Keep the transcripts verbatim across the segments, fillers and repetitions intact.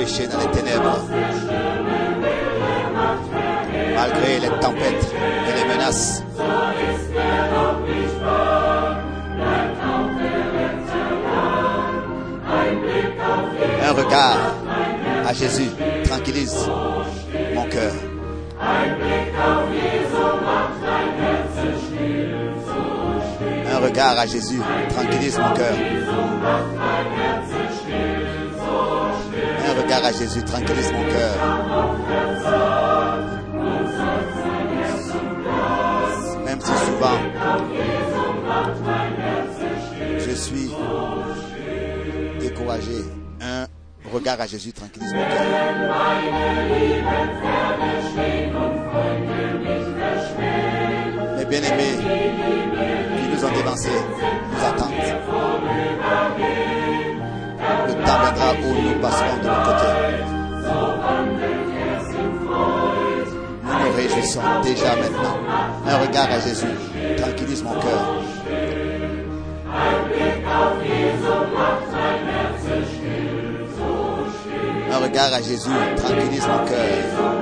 péché, dans les ténèbres. Malgré les tempêtes et les menaces. Un regard à Jésus tranquillise mon cœur. Un regard à Jésus tranquillise mon cœur. Un regard à Jésus tranquillise mon cœur. Même si souvent je suis découragé, un regard à Jésus tranquillise mon cœur. Mes bien-aimés qui nous ont dévancés nous attendent. Le temps viendra où nous passerons de l'autre côté. Nous nous réjouissons déjà maintenant. Un regard à Jésus tranquillise mon cœur. Un regard à Jésus tranquillise mon cœur.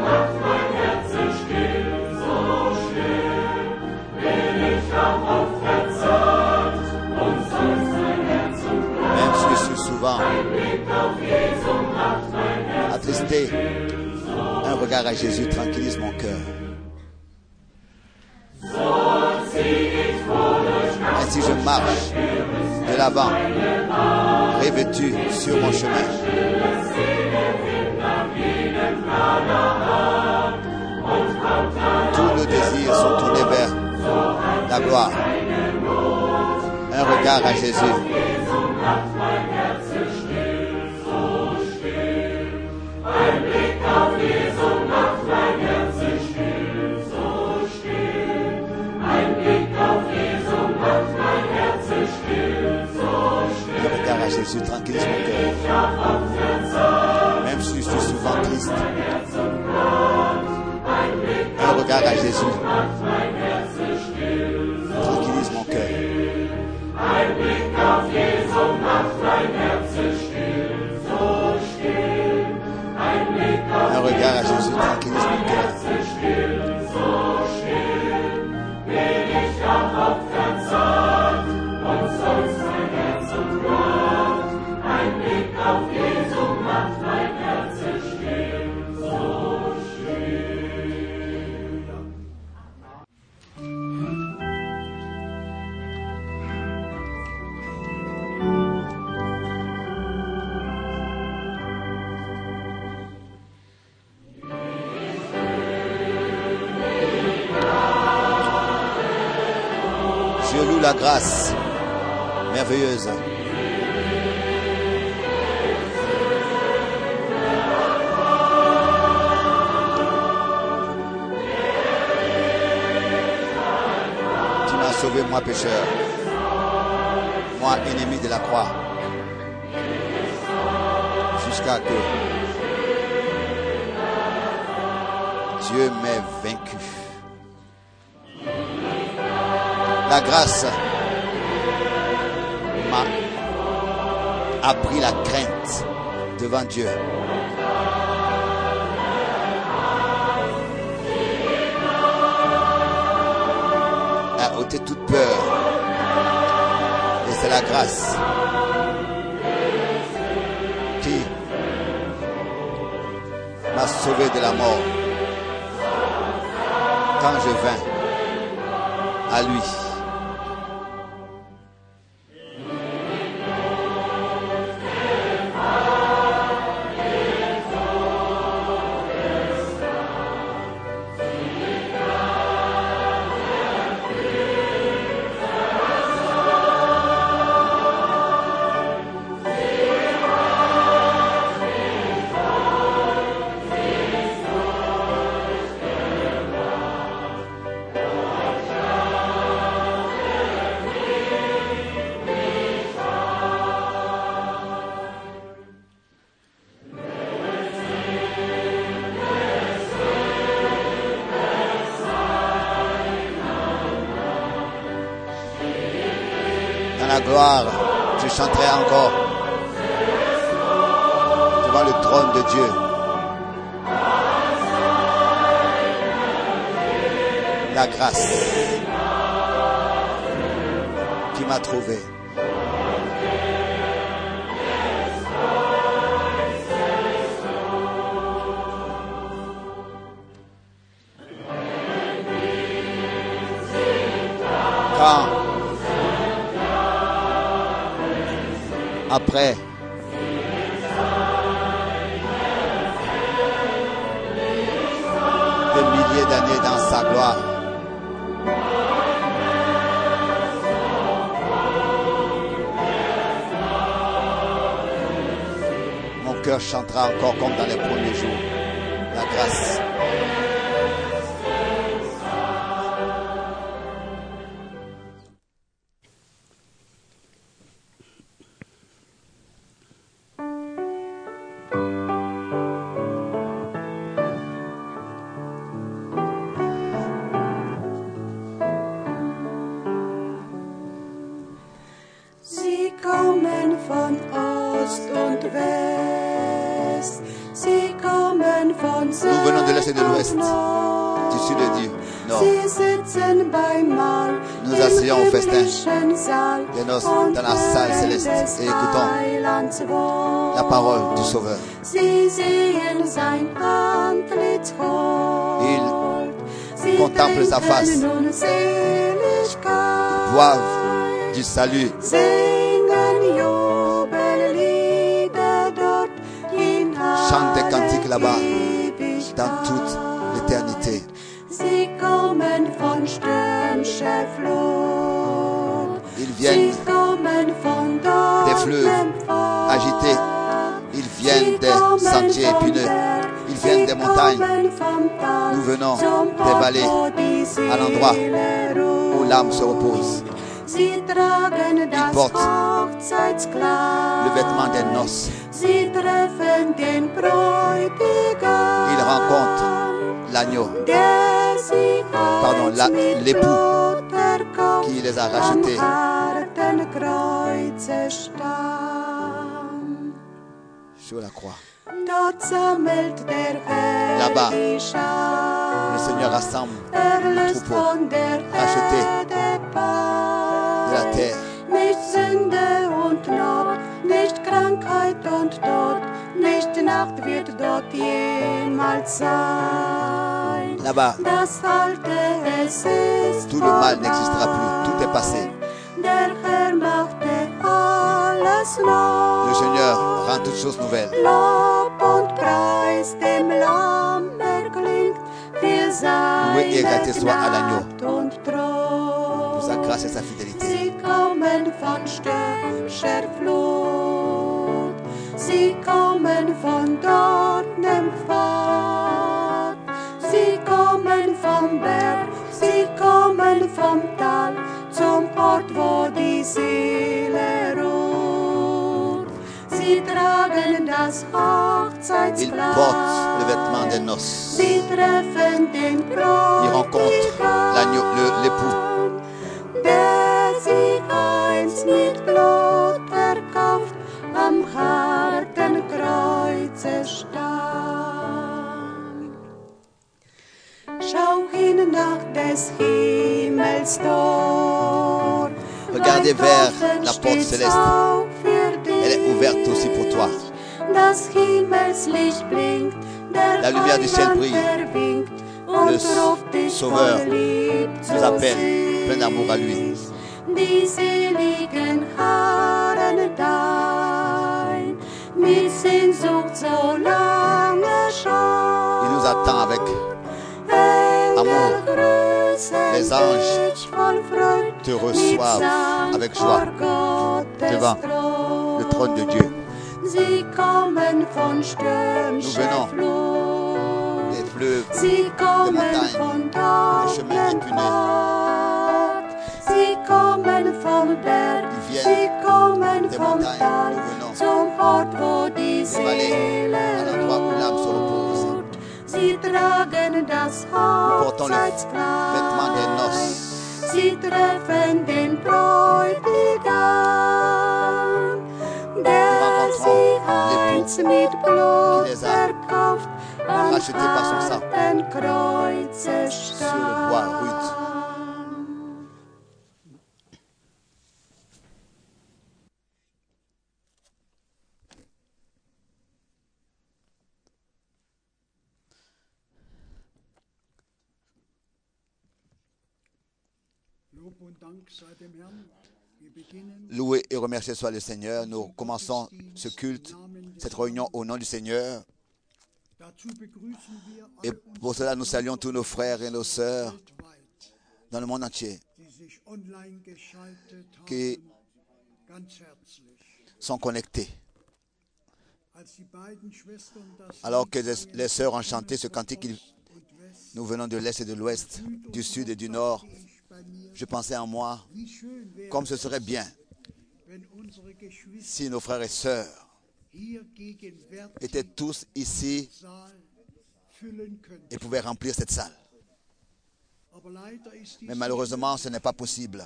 Même si je suis souvent attristé, un regard à Jésus tranquillise mon cœur. Ainsi je marche de l'avant, revêtu sur mon chemin. Tous nos désirs sont tournés vers la gloire. Un regard à Jésus. Un regard à Jésus tranquillise mon cœur. Même si je suis souvent triste. Un regard à Jésus tranquillise mon cœur. Un regard à Jésus tranquillise mon cœur. La grâce merveilleuse qui m'a sauvé, moi pécheur, moi ennemi de la croix, jusqu'à que Dieu m'ait vaincu. La grâce m'a appris la crainte devant Dieu. A ôté toute peur. Et c'est la grâce qui m'a sauvé de la mort quand je vins à lui. Gloire, je chanterai encore, devant le trône de Dieu. La grâce qui m'a trouvé. Quand, après des milliers d'années dans sa gloire, mon cœur chantera encore comme dans les premiers jours. La grâce. Nous venons de l'Est et de l'Ouest, du Sud et du Nord. Nous asseyons au festin des noces dans la salle céleste et écoutons la parole du Sauveur. Ils contemplent sa face, boivent du salut. Chante des cantiques là-bas, dans toute l'éternité. Ils viennent des fleuves agités, ils viennent des sentiers épineux, ils viennent des montagnes. Nous venons des vallées à l'endroit où l'âme se repose. Ils portent le vêtement des noces. Ils rencontrent l'agneau, pardon, l'époux qui les a rachetés. Sur la croix. Là-bas, le Seigneur rassemble le troupeau racheté de la terre. Nicht Sünde und Not, nicht Krankheit und Tod, nicht Nacht wird dort jemals sein. Là-bas, das Alte, es ist tout le mal n'existera plus, tout est passé. Der Herr machte alles neu. Le Seigneur rend toutes choses nouvelles. Lob und Preis dem Lamm erklingt, für seine Gnade und Treue. Pour sa grâce et sa fidélité. Sie kommen von stürmischer Flut, sie kommen von dornem Pfad, sie kommen vom Berg, sie kommen vom Tal, zum Ort, wo die Seele ruht. Sie tragen das Hochzeitskleid, ils portent le vêtement des noces. sie treffen den Bräutigam, ils rencontrent l'agneau, l'époux. Der sich einst mit Blut erkauft, am harten Kreuze stand. Schau hin nach des Himmels Tor. Regardez vers la porte céleste. Elle est ouverte aussi pour toi. Das Himmelslicht blinkt, der la lumière du ciel brille. Le Sauveur nous appelle, plein d'amour à lui. Die seligen Haaren dein, mit Sehnsucht so lange schon. Il nous attend avec amour. Les anges te reçoivent avec joie devant le trône de Dieu. Nous venons des fleuves, des montagnes, des chemins épineux. Sie kommen vom Berg, sie kommen vom Tal, zum Ort, wo die Seele ruht. Sie tragen das Hochzeitskleid, sie treffen den Bräutigam, der sie einst les a rachetés par son sang sur le bois rude. Loué et remercié soit le Seigneur. Nous commençons ce culte, cette réunion au nom du Seigneur. Et pour cela, nous saluons tous nos frères et nos sœurs dans le monde entier qui sont connectés. Alors que les sœurs ont chanté ce cantique, nous venons de l'Est et de l'Ouest, du Sud et du Nord. Je pensais en moi, comme ce serait bien si nos frères et sœurs étaient tous ici et pouvaient remplir cette salle. Mais malheureusement, ce n'est pas possible.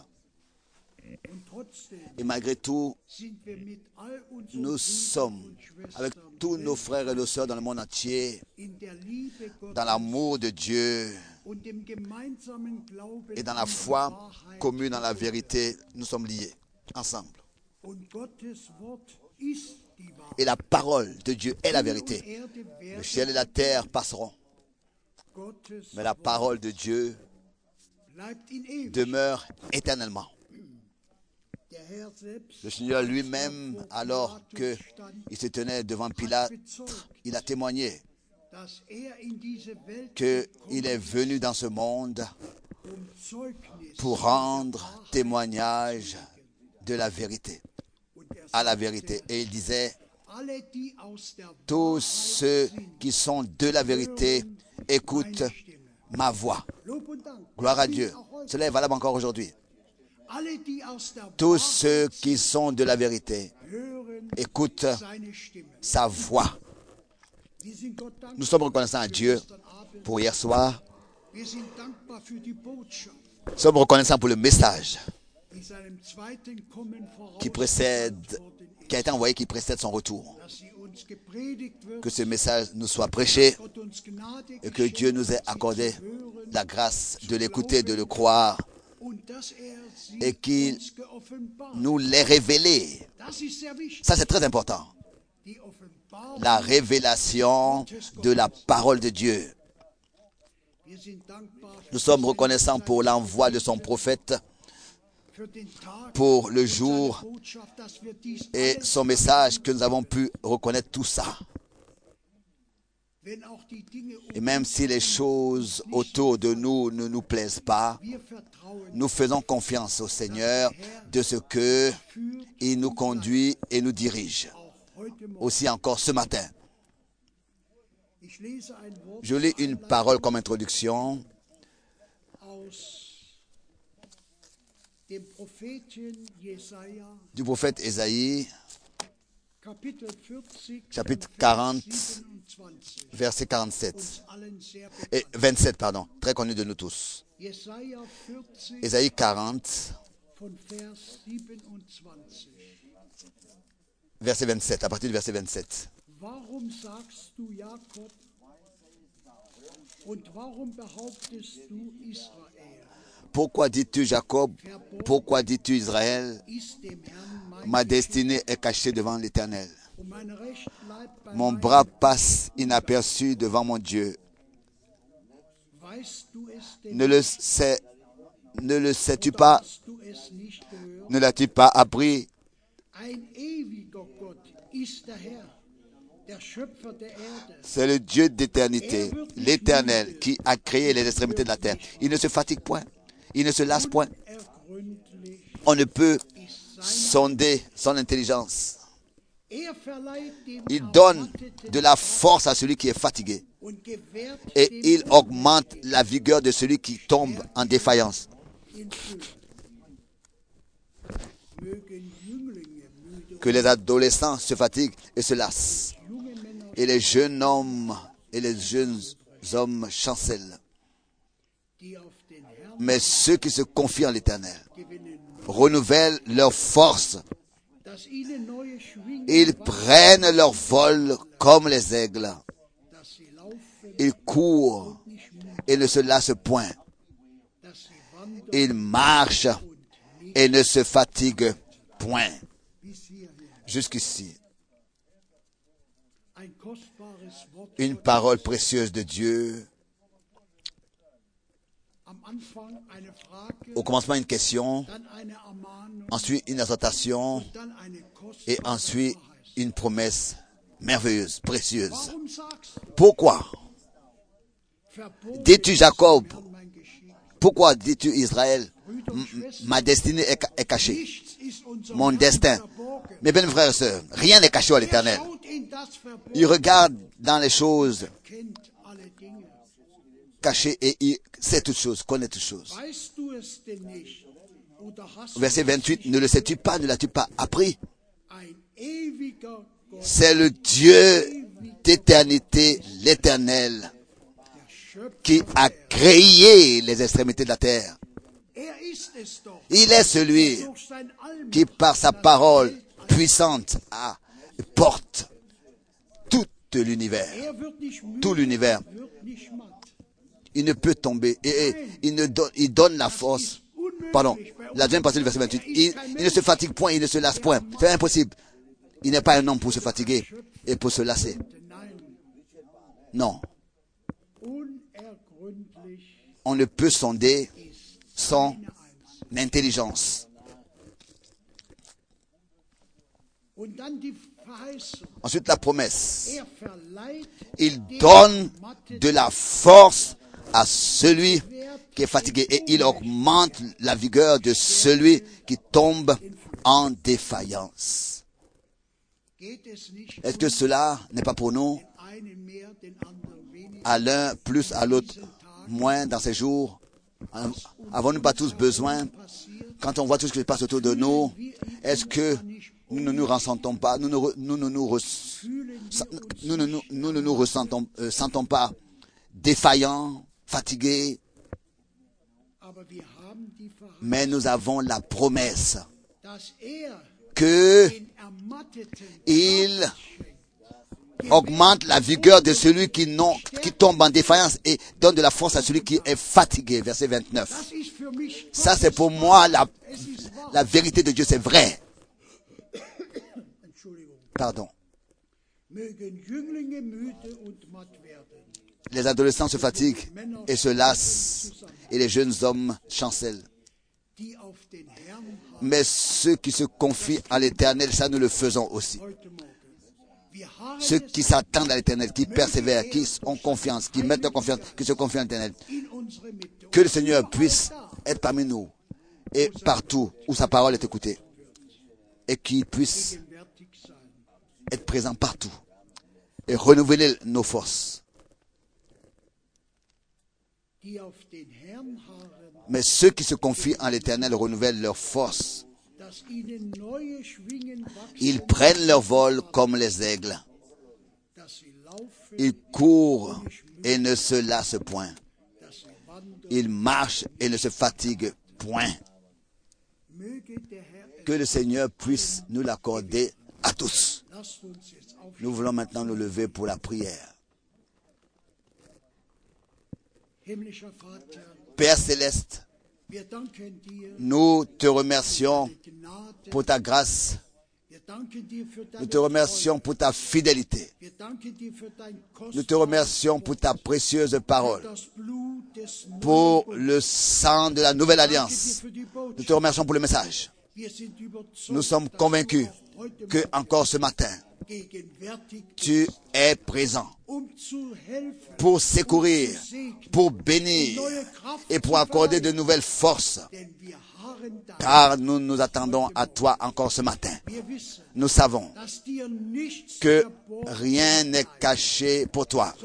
Et malgré tout, nous sommes, avec tous nos frères et nos sœurs dans le monde entier, dans l'amour de Dieu et dans la foi commune dans la vérité, nous sommes liés ensemble. Et la parole de Dieu est la vérité. Le ciel et la terre passeront, mais la parole de Dieu demeure éternellement. Le Seigneur lui-même, alors qu'il se tenait devant Pilate, il a témoigné qu'il est venu dans ce monde pour rendre témoignage de la vérité, à la vérité. Et il disait, tous ceux qui sont de la vérité écoutent ma voix. Gloire à Dieu. Cela est valable encore aujourd'hui. Tous ceux qui sont de la vérité écoutent sa voix. Nous sommes reconnaissants à Dieu pour hier soir. Nous sommes reconnaissants pour le message qui précède, qui a été envoyé, qui précède son retour. Que ce message nous soit prêché et que Dieu nous ait accordé la grâce de l'écouter, de le croire et qu'il nous l'ait révélé. Ça, c'est très important. La révélation de la parole de Dieu. Nous sommes reconnaissants pour l'envoi de son prophète, pour le jour et son message, que nous avons pu reconnaître tout ça. Et même si les choses autour de nous ne nous plaisent pas, nous faisons confiance au Seigneur de ce qu'il nous conduit et nous dirige. Aussi encore ce matin. Je lis une parole comme introduction du prophète Ésaïe, chapitre quarante, verset quarante-sept. Et vingt-sept, pardon, très connu de nous tous. Ésaïe quarante, verset vingt-sept, à partir du verset vingt-sept. Pourquoi dis-tu Jacob? Pourquoi dis-tu Israël? Ma destinée est cachée devant l'Éternel. Mon bras passe inaperçu devant mon Dieu. Ne le sais, ne le sais-tu pas? Ne l'as-tu pas appris? C'est le Dieu d'éternité, l'Éternel, qui a créé les extrémités de la terre. Il ne se fatigue point, il ne se lasse point. On ne peut sonder son intelligence. Il donne de la force à celui qui est fatigué et il augmente la vigueur de celui qui tombe en défaillance. Que les adolescents se fatiguent et se lassent, et les jeunes hommes et les jeunes hommes chancellent. Mais ceux qui se confient en l'Éternel renouvellent leur force. Ils prennent leur vol comme les aigles. Ils courent et ne se lassent point. Ils marchent et ne se fatiguent point. Jusqu'ici. Une parole précieuse de Dieu. Au commencement, une question, ensuite une exhortation et ensuite une promesse merveilleuse, précieuse. Pourquoi dis-tu Jacob? Pourquoi dis-tu Israël? Ma destinée est, est cachée. Mon destin. Mes bien frères et sœurs, rien n'est caché à l'Éternel. Il regarde dans les choses cachées et il sait toutes choses, connaît toutes choses. Verset vingt-huit, ne le sais-tu pas, ne l'as-tu pas appris? C'est le Dieu d'éternité, l'Éternel, qui a créé les extrémités de la terre. Il est celui qui, par sa parole puissante, a, porte tout l'univers. Tout l'univers. Il ne peut tomber. Et, et il, ne donne, il donne la force. Pardon. La deuxième partie du verset vingt-huit. Il, il ne se fatigue point, il ne se lasse point. C'est impossible. Il n'est pas un homme pour se fatiguer et pour se lasser. Non. On ne peut sonder son intelligence. Ensuite, la promesse. Il donne de la force à celui qui est fatigué et il augmente la vigueur de celui qui tombe en défaillance. Est-ce que cela n'est pas pour nous? À l'un plus, à l'autre moins dans ces jours. Avons-nous pas tous besoin, quand on voit tout ce qui se passe autour de nous, est-ce que nous ne nous ressentons pas, nous ne nous, nous, nous, nous, nous, nous, nous ne nous ressentons euh, sentons pas défaillants, fatigués, mais nous avons la promesse que il augmente la vigueur de celui qui, non, qui tombe en défaillance et donne de la force à celui qui est fatigué. Verset vingt-neuf. Ça, c'est pour moi la, la vérité de Dieu, c'est vrai. Pardon. Les adolescents se fatiguent et se lassent, et les jeunes hommes chancellent. Mais ceux qui se confient à l'Éternel, ça nous le faisons aussi. Ceux qui s'attendent à l'Éternel, qui persévèrent, qui ont confiance, qui mettent en confiance, qui se confient à l'Éternel. Que le Seigneur puisse être parmi nous et partout où sa parole est écoutée. Et qu'il puisse être présent partout et renouveler nos forces. Mais ceux qui se confient en l'Éternel renouvellent leurs forces. Ils prennent leur vol comme les aigles. Ils courent et ne se lassent point. Ils marchent et ne se fatiguent point. Que le Seigneur puisse nous l'accorder à tous. Nous voulons maintenant nous lever pour la prière. Père céleste, nous te remercions pour ta grâce. Nous te remercions pour ta fidélité. Nous te remercions pour ta précieuse parole, pour le sang de la nouvelle alliance. Nous te remercions pour le message. Nous sommes convaincus que encore ce matin, tu es présent pour secourir, pour bénir et pour accorder de nouvelles forces. Car nous nous attendons à toi encore ce matin. Nous savons que rien n'est caché pour toi.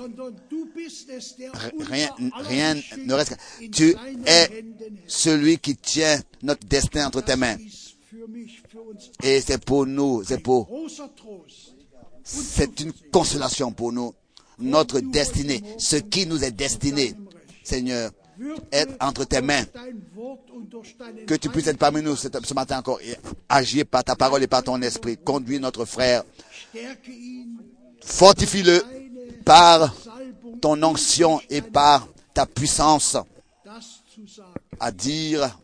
Rien, rien ne reste. Tu es celui qui tient notre destin entre tes mains. Et c'est pour nous, c'est pour, c'est une consolation pour nous. Notre destinée, ce qui nous est destiné, Seigneur, être entre tes mains, que tu puisses être parmi nous ce, ce matin encore et agir par ta parole et par ton esprit. Conduis notre frère, fortifie-le par ton onction et par ta puissance à dire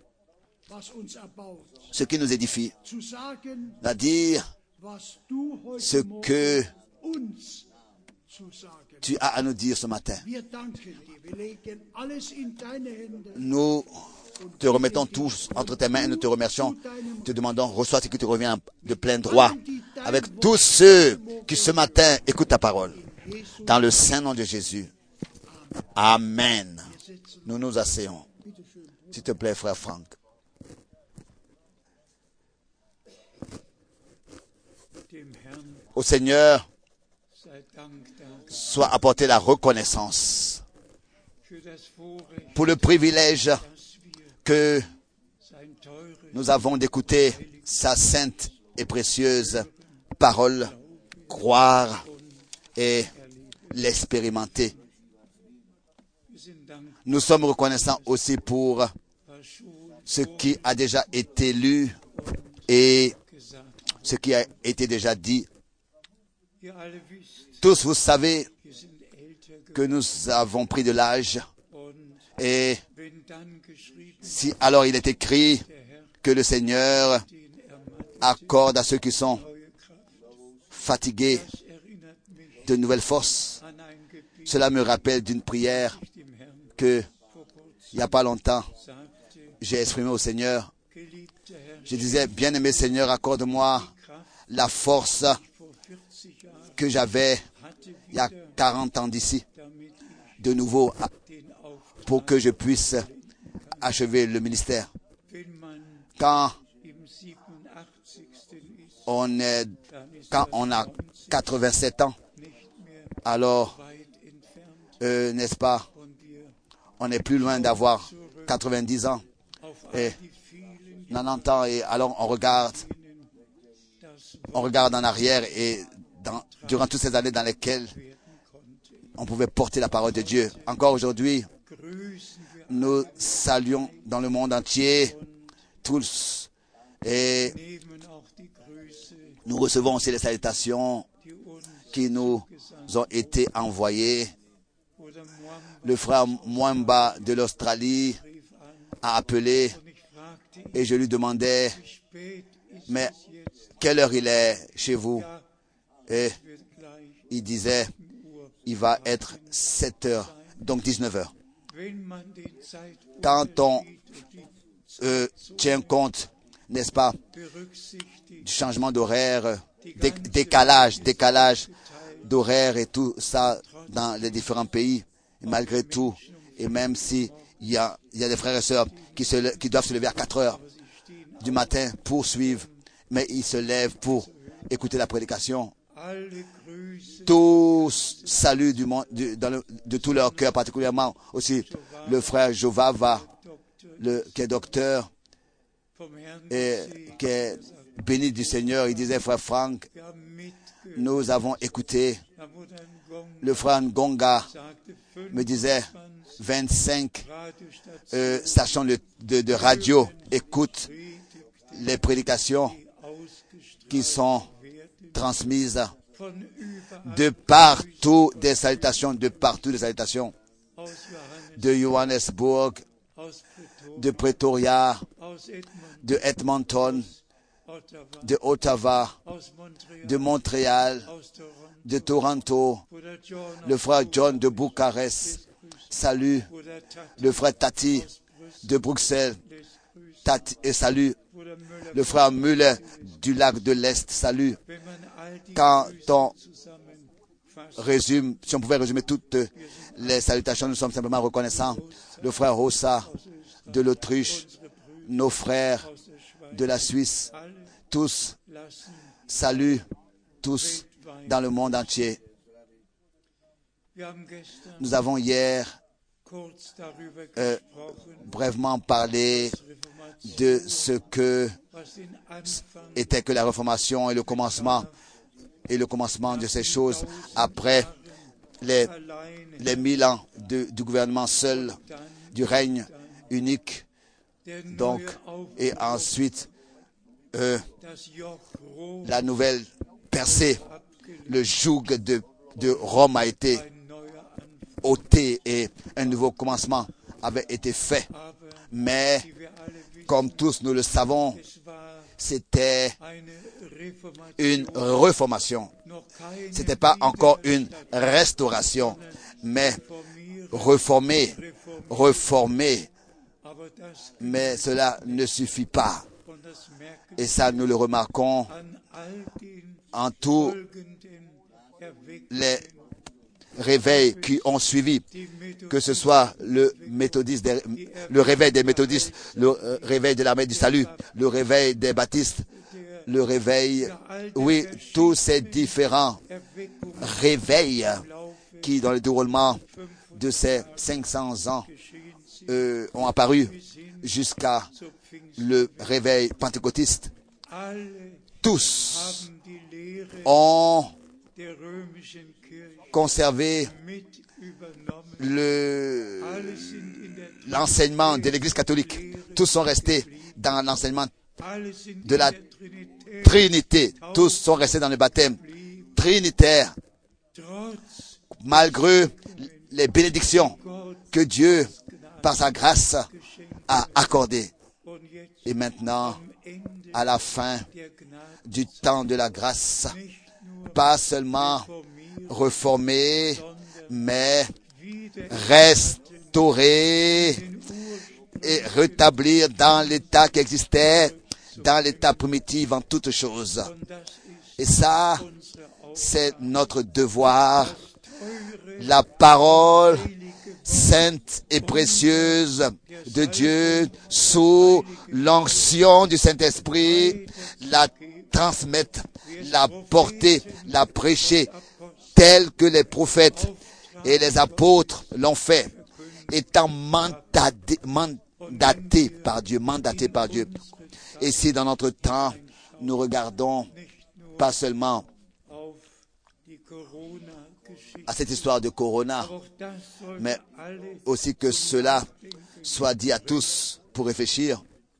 ce qui nous édifie, à dire ce que tu as à nous dire ce matin. Nous te remettons tous entre tes mains et nous te remercions. Te demandons, reçois ce qui te revient de plein droit avec tous ceux qui ce matin écoutent ta parole. Dans le saint nom de Jésus. Amen. Nous nous asseyons. S'il te plaît, frère Franck. Au Seigneur, soit apportée la reconnaissance pour le privilège que nous avons d'écouter sa sainte et précieuse parole, croire et l'expérimenter. Nous sommes reconnaissants aussi pour ce qui a déjà été lu et ce qui a été déjà dit. Tous, vous savez que nous avons pris de l'âge et si alors il est écrit que le Seigneur accorde à ceux qui sont fatigués de nouvelles forces, cela me rappelle d'une prière que il n'y a pas longtemps j'ai exprimée au Seigneur. Je disais, bien-aimé Seigneur, accorde-moi la force que j'avais il y a quarante ans d'ici, de nouveau, pour que je puisse achever le ministère. Quand on est, quand on a quatre-vingt-sept ans, alors, euh, n'est-ce pas, on est plus loin d'avoir quatre-vingt-dix ans et quatre-vingt-dix ans, et alors on regarde, on regarde en arrière et dans, durant toutes ces années dans lesquelles on pouvait porter la parole de Dieu. Encore aujourd'hui, nous saluons dans le monde entier tous et nous recevons aussi les salutations qui nous ont été envoyées. Le frère Mwamba de l'Australie a appelé et je lui demandais, mais quelle heure il est chez vous? Et il disait, il va être sept heures, donc dix-neuf heures. Quand on euh, tient compte, n'est-ce pas, du changement d'horaire, dé décalage, décalage d'horaire et tout ça dans les différents pays, et malgré tout, et même si il y a, il y a des frères et sœurs qui, se, qui doivent se lever à quatre heures du matin pour suivre, mais ils se lèvent pour écouter la prédication. Tous saluent du monde, du, dans le, de tout leur cœur, particulièrement aussi le frère Jovava, le, qui est docteur et qui est béni du Seigneur. Il disait, frère Franck, nous avons écouté. Le frère Ngonga me disait, vingt-cinq euh, stations de, de, de radio écoutent les prédications qui sont transmises de partout, des salutations, de partout des salutations, de Johannesburg, de Pretoria, de Edmonton, de Ottawa, de Montréal, de Toronto, le frère John de Bucarest, salut, le frère Tati de Bruxelles, Tati, et salut, le frère Müller du lac de l'Est, salut. Quand on résume, si on pouvait résumer toutes les salutations, nous sommes simplement reconnaissants. Le frère Rossa de l'Autriche, nos frères de la Suisse, tous, salut, tous dans le monde entier. Nous avons hier euh, brièvement parlé de ce que était que la Réformation et le commencement et le commencement de ces choses après les, les mille ans de, du gouvernement seul du règne unique. Donc, et ensuite, euh, la nouvelle percée, le joug de, de Rome a été ôté et un nouveau commencement avait été fait. Mais, comme tous nous le savons, c'était une réformation. Ce n'était pas encore une restauration, mais réformer, réformer. Mais cela ne suffit pas. Et ça, nous le remarquons en tous les réveils qui ont suivi, que ce soit le méthodiste, le réveil des méthodistes, le réveil de l'armée du salut, le réveil des baptistes, le réveil, oui, tous ces différents réveils qui, dans le déroulement de ces cinq cents ans, euh, ont apparu jusqu'à le réveil pentecôtiste. Tous ont conservé le, l'enseignement de l'Église catholique. Tous sont restés dans l'enseignement de la Trinité. Tous sont restés dans le baptême trinitaire, malgré les bénédictions que Dieu, par sa grâce, a accordées. Et maintenant, à la fin du temps de la grâce, pas seulement réformer, mais restaurer et rétablir dans l'état qui existait, dans l'état primitif en toutes choses. Et ça, c'est notre devoir. La parole sainte et précieuse de Dieu, sous l'onction du Saint-Esprit, la transmettre, la porter, la prêcher, telle que les prophètes et les apôtres l'ont fait, étant mandatés, mandatés par Dieu, mandatés par Dieu. Et si dans notre temps, nous regardons pas seulement à cette histoire de Corona, mais aussi que cela soit dit à tous pour réfléchir.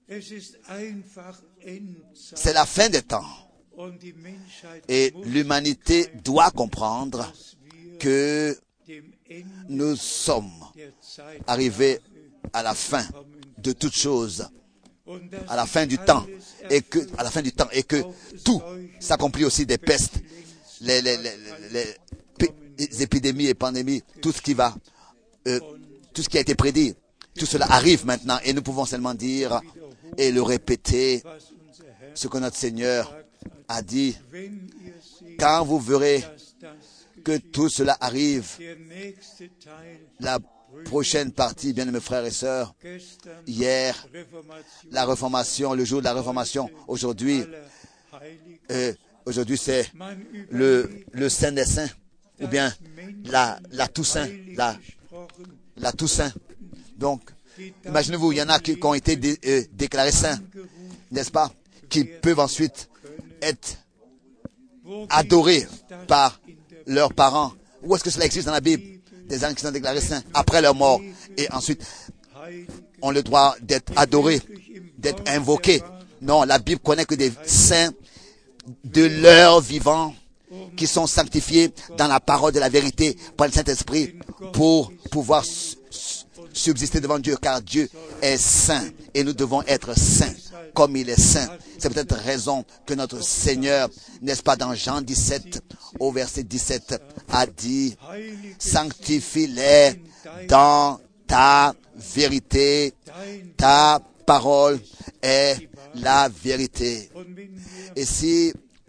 C'est la fin des temps. Et l'humanité doit comprendre que nous sommes arrivés à la fin de toutes choses, à la fin du temps, et que, à la fin du temps, et que tout s'accomplit aussi des pestes, les, les, les, les, les épidémies et pandémies, tout ce qui va, euh, tout ce qui a été prédit, tout cela arrive maintenant, et nous pouvons seulement dire et le répéter, ce que notre Seigneur a dit. Quand vous verrez que tout cela arrive, la prochaine partie, bien mes frères et sœurs, hier, la réformation, le jour de la réformation, aujourd'hui, euh, aujourd'hui c'est le, le Saint des Saints, ou bien la, la Toussaint, la, la Toussaint. Donc, imaginez-vous, il y en a qui, qui ont été dé, euh, déclarés saints, n'est-ce pas, qui peuvent ensuite être adorés par leurs parents. Où est-ce que cela existe dans la Bible? Des gens qui sont déclarés saints après leur mort. Et ensuite, ont le droit d'être adorés, d'être invoqués. Non, la Bible connaît que des saints de leur vivant qui sont sanctifiés dans la parole de la vérité par le Saint-Esprit pour pouvoir subsister devant Dieu, car Dieu est saint et nous devons être saints comme il est saint. C'est peut-être raison que notre Seigneur, n'est-ce pas, dans Jean dix-sept, au verset dix-sept, a dit, sanctifie-les dans ta vérité, ta parole est la vérité. Et si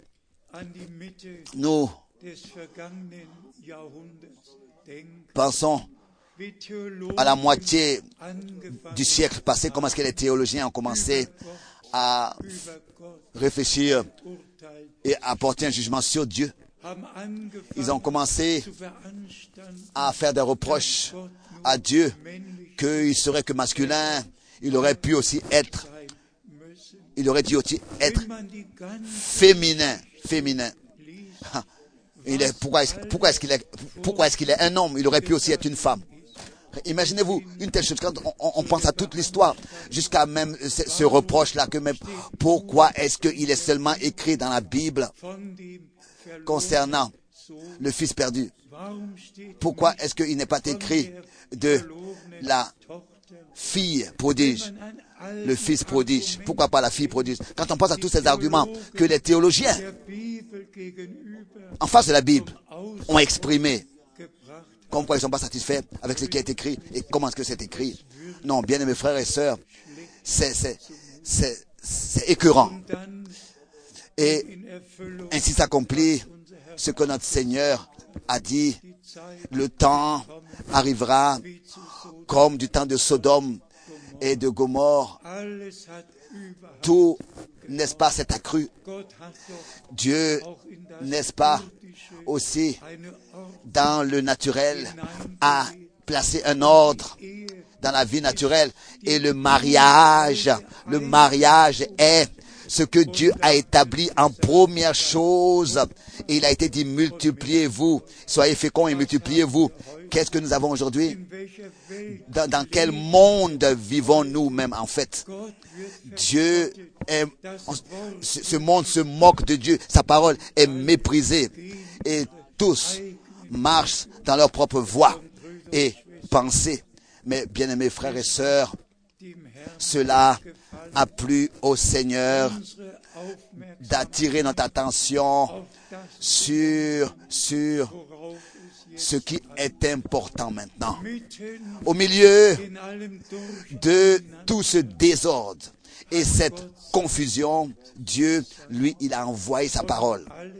nous pensons à la moitié du siècle passé, comment est-ce que les théologiens ont commencé à réfléchir et à porter un jugement sur Dieu. Ils ont commencé à faire des reproches à Dieu qu'il serait que masculin, il aurait pu aussi être, il aurait dû aussi être féminin, féminin. Il est, pourquoi est-ce, pourquoi est-ce qu'il est, pourquoi est-ce qu'il est un homme? Il aurait pu aussi être une femme. Imaginez-vous une telle chose, quand on, on, on pense à toute l'histoire, jusqu'à même ce, ce reproche-là, que même, pourquoi est-ce qu'il est seulement écrit dans la Bible concernant le fils perdu? Pourquoi est-ce qu'il n'est pas écrit de la fille prodige, le fils prodige? Pourquoi pas la fille prodige? Quand on pense à tous ces arguments que les théologiens, en face de la Bible, ont exprimé, comme quoi ils ne sont pas satisfaits avec ce qui est écrit et comment est-ce que c'est écrit. Non, bien aimés frères et sœurs, c'est, c'est, c'est, c'est écœurant. Et ainsi s'accomplit ce que notre Seigneur a dit. Le temps arrivera comme du temps de Sodome et de Gomorrhe. Tout, n'est-ce pas, s'est accru. Dieu, n'est-ce pas, aussi dans le naturel, a placé un ordre dans la vie naturelle. Et le mariage, le mariage est ce que Dieu a établi en première chose. Et il a été dit, multipliez-vous, soyez féconds et multipliez-vous. Qu'est-ce que nous avons aujourd'hui? Dans, dans quel monde vivons-nous même en fait? Dieu est, ce monde se moque de Dieu. Sa parole est méprisée. Et tous marchent dans leur propre voie et pensée. Mais bien-aimés frères et sœurs, cela a plu au Seigneur d'attirer notre attention sur, sur ce qui est important maintenant. Au milieu de tout ce désordre et cette confusion, Dieu, lui, il a envoyé sa parole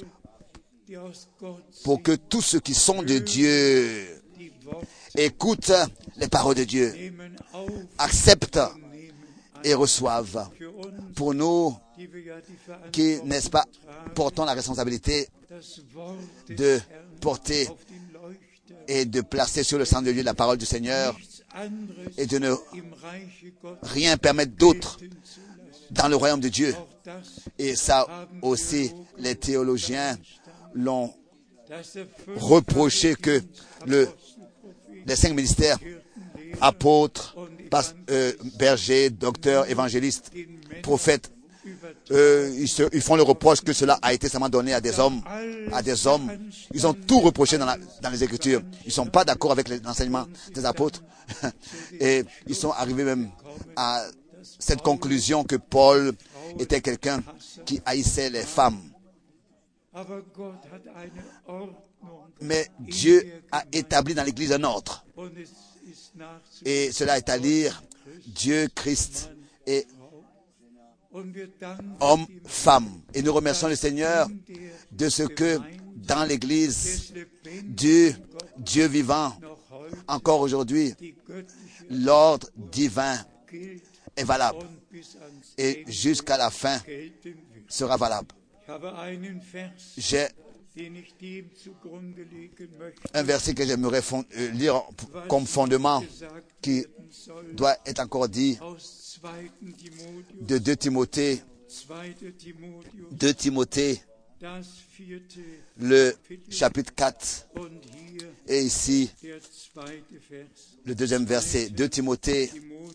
pour que tous ceux qui sont de Dieu écoutent les paroles de Dieu, acceptent et reçoivent. Pour nous, qui, n'est-ce pas, portons la responsabilité de porter et de placer sur le centre de Dieu la parole du Seigneur et de ne rien permettre d'autre dans le royaume de Dieu. Et ça aussi, les théologiens l'ont reproché que le, les cinq ministères, apôtres, pas, euh, bergers, docteurs, évangélistes, prophètes, euh, ils, se, ils font le reproche que cela a été seulement donné à des hommes, à des hommes. Ils ont tout reproché dans, la, dans les Écritures. Ils ne sont pas d'accord avec l'enseignement des apôtres. Et ils sont arrivés même à cette conclusion que Paul était quelqu'un qui haïssait les femmes. Mais Dieu a établi dans l'Église un ordre. Et cela est à lire Dieu, Christ et homme, femme. Et nous remercions le Seigneur de ce que dans l'Église, Dieu, Dieu vivant, encore aujourd'hui, l'ordre divin est valable. Et jusqu'à la fin sera valable. J'ai un verset que j'aimerais lire comme fondement qui doit être encore dit de deux Timothée, deux Timothée, le chapitre quatre, et ici le deuxième verset, deux Timothée,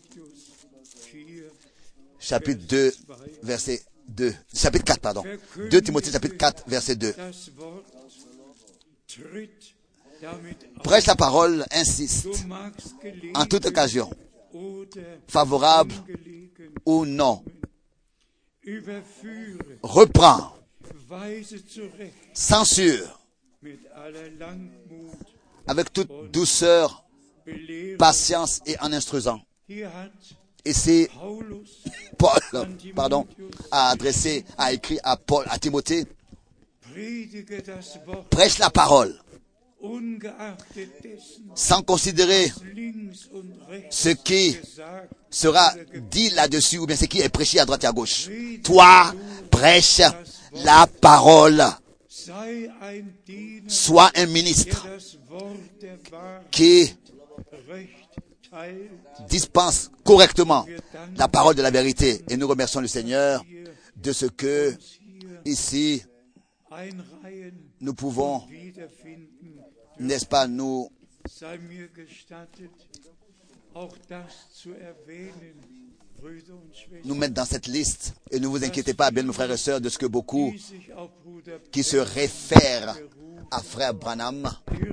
chapitre deux, verset deux, chapitre quatre, pardon, deux Timothée, chapitre quatre, verset deux. Prêche la parole, insiste, en toute occasion, favorable ou non, reprend, censure, avec toute douceur, patience et en instruisant. Et c'est Paul, pardon, a adressé, a écrit à Paul, à Timothée, prêche la parole, sans considérer ce qui sera dit là-dessus ou bien ce qui est prêché à droite et à gauche. Toi, prêche la parole. Sois un ministre qui dispense correctement la parole de la vérité. Et nous remercions le Seigneur de ce que, ici, nous pouvons, n'est-ce pas, nous nous mettre dans cette liste. Et ne vous inquiétez pas, bien mes frères et sœurs, de ce que beaucoup qui se réfèrent à frère Branham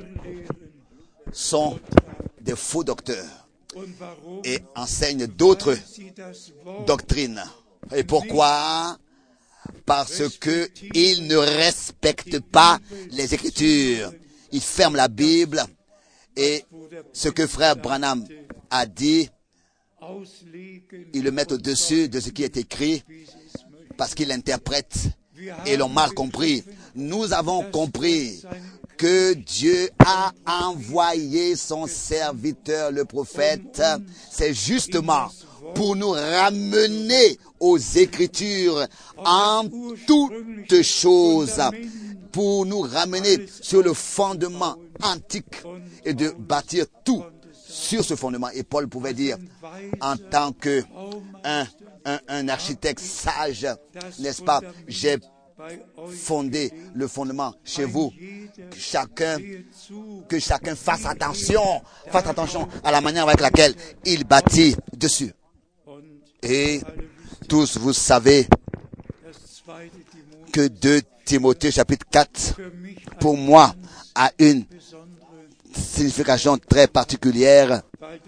sont des faux docteurs et enseignent d'autres doctrines. Et pourquoi? Parce que ils ne respectent pas les Écritures. Ils ferment la Bible et ce que frère Branham a dit, ils le mettent au-dessus de ce qui est écrit parce qu'ils l'interprètent et l'ont mal compris. Nous avons compris que Dieu a envoyé son serviteur, le prophète. C'est justement pour nous ramener aux Écritures en toutes choses, pour nous ramener sur le fondement antique et de bâtir tout sur ce fondement. Et Paul pouvait dire, en tant que un, un, un architecte sage, n'est-ce pas, j'ai fondé le fondement chez vous. Que chacun, que chacun fasse attention, fasse attention à la manière avec laquelle il bâtit dessus. Et tous vous savez que deux Timothée chapitre quatre, pour moi, a une signification très particulière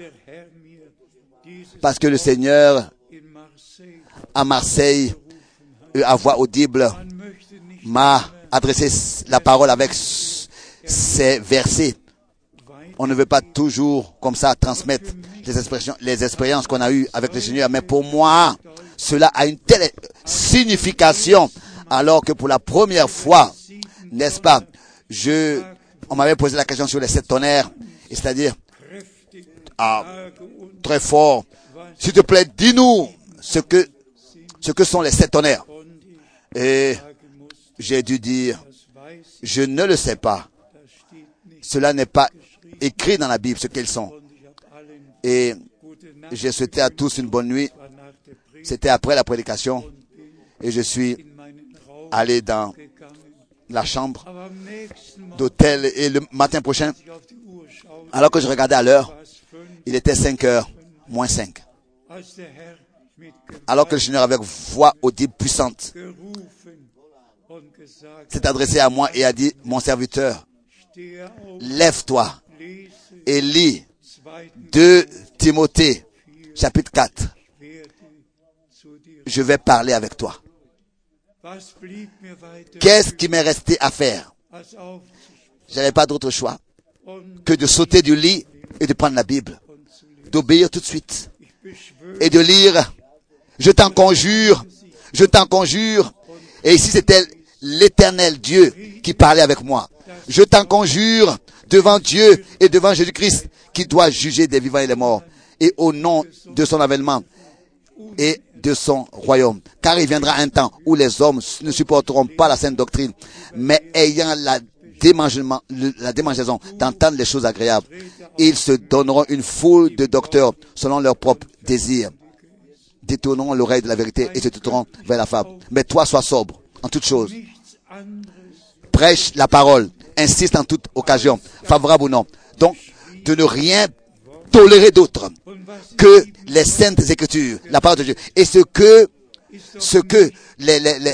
parce que le Seigneur à Marseille, à voix audible, m'a adressé la parole avec ces versets. On ne veut pas toujours comme ça transmettre les expressions, les expériences qu'on a eues avec le Seigneur, mais pour moi, cela a une telle signification, alors que pour la première fois, n'est-ce pas, je, on m'avait posé la question sur les sept tonnerres, c'est-à-dire, ah, très fort, s'il te plaît, dis-nous ce que, ce que sont les sept tonnerres. Et j'ai dû dire, je ne le sais pas. Cela n'est pas écrit dans la Bible ce qu'ils sont. Et j'ai souhaité à tous une bonne nuit. C'était après la prédication. Et je suis allé dans la chambre d'hôtel. Et le matin prochain, alors que je regardais à l'heure, il était cinq heures, moins cinq. Alors que le Seigneur, avec voix audible puissante, s'est adressé à moi et a dit, mon serviteur, lève-toi et lis deux Timothée, chapitre quatre. Je vais parler avec toi. Qu'est-ce qui m'est resté à faire? Je n'avais pas d'autre choix que de sauter du lit et de prendre la Bible, d'obéir tout de suite et de lire. Je t'en conjure, je t'en conjure. Et ici c'était l'Éternel Dieu qui parlait avec moi. Je t'en conjure devant Dieu et devant Jésus-Christ qui doit juger des vivants et des morts. Et au nom de son avènement et de son royaume. Car il viendra un temps où les hommes ne supporteront pas la sainte doctrine, mais ayant la démangeaison, la démangeaison d'entendre les choses agréables, ils se donneront une foule de docteurs selon leurs propres désirs, détourneront l'oreille de la vérité et se tourneront vers la fable. Mais toi, sois sobre en toutes choses. Prêche la parole, insiste en toute occasion, favorable ou non. Donc, de ne rien tolérer d'autre que les saintes écritures, la parole de Dieu. Et ce que, ce que les, les, les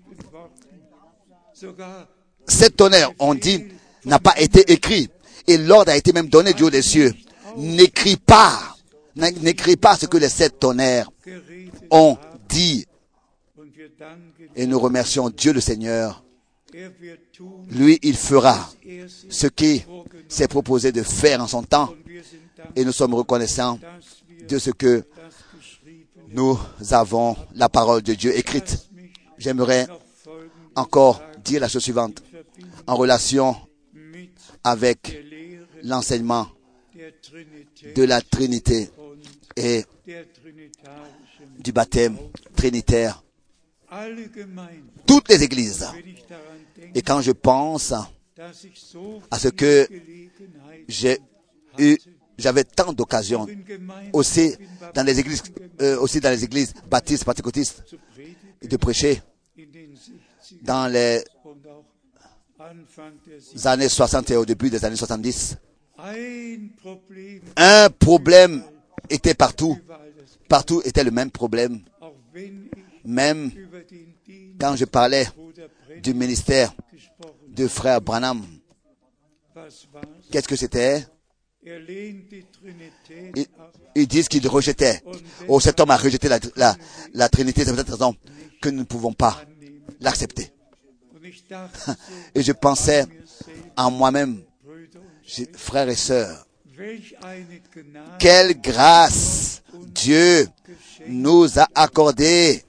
sept tonnerres ont dit n'a pas été écrit. Et l'ordre a été même donné du haut des cieux. N'écris pas, n'écris pas ce que les sept tonnerres ont dit. Et nous remercions Dieu le Seigneur. Lui, il fera ce qu'il s'est proposé de faire en son temps. Et nous sommes reconnaissants de ce que nous avons la parole de Dieu écrite. J'aimerais encore dire la chose suivante en relation avec l'enseignement de la Trinité et du baptême trinitaire. Toutes les églises. Et quand je pense à ce que j'ai eu, j'avais tant d'occasions aussi dans les églises, euh, aussi dans les églises baptistes, pentecôtistes, de prêcher dans les années soixante et au début des années soixante-dix. Un problème était partout. Partout était le même problème. Même quand je parlais du ministère de frère Branham, qu'est-ce que c'était? Ils, ils disent qu'ils rejetaient. Oh, cet homme a rejeté la, la, la Trinité, c'est pour cette raison que nous ne pouvons pas l'accepter. Et je pensais en moi-même, frères et sœurs, quelle grâce Dieu nous a accordé.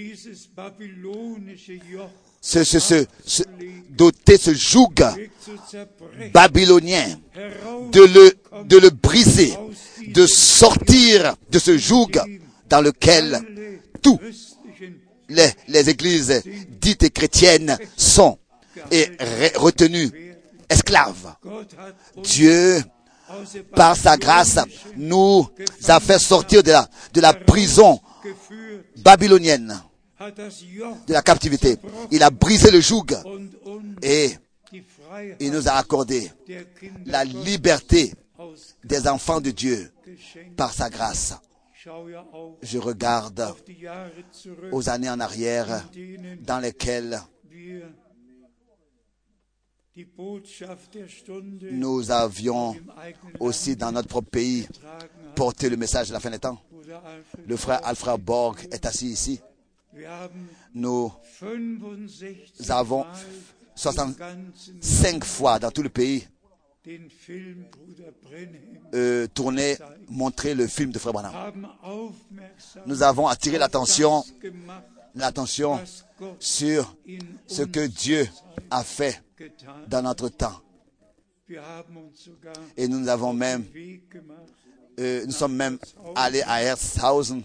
Ce, ce, ce, ce, doter ce joug babylonien, de le, de le briser, de sortir de ce joug dans lequel tous les, les églises dites et chrétiennes sont et retenues esclaves. Dieu, par sa grâce, nous a fait sortir de la, de la prison babylonienne, de la captivité. Il a brisé le joug et il nous a accordé la liberté des enfants de Dieu par sa grâce. Je regarde aux années en arrière dans lesquelles nous avions aussi dans notre propre pays porté le message de la fin des temps. Le frère Alfred Borg est assis ici. Nous avons soixante-cinq fois dans tout le pays euh, tourné, montré le film de frère Branham. Nous avons attiré l'attention, l'attention sur ce que Dieu a fait dans notre temps. Et nous avons même, euh, nous sommes même allés à Herzhausen,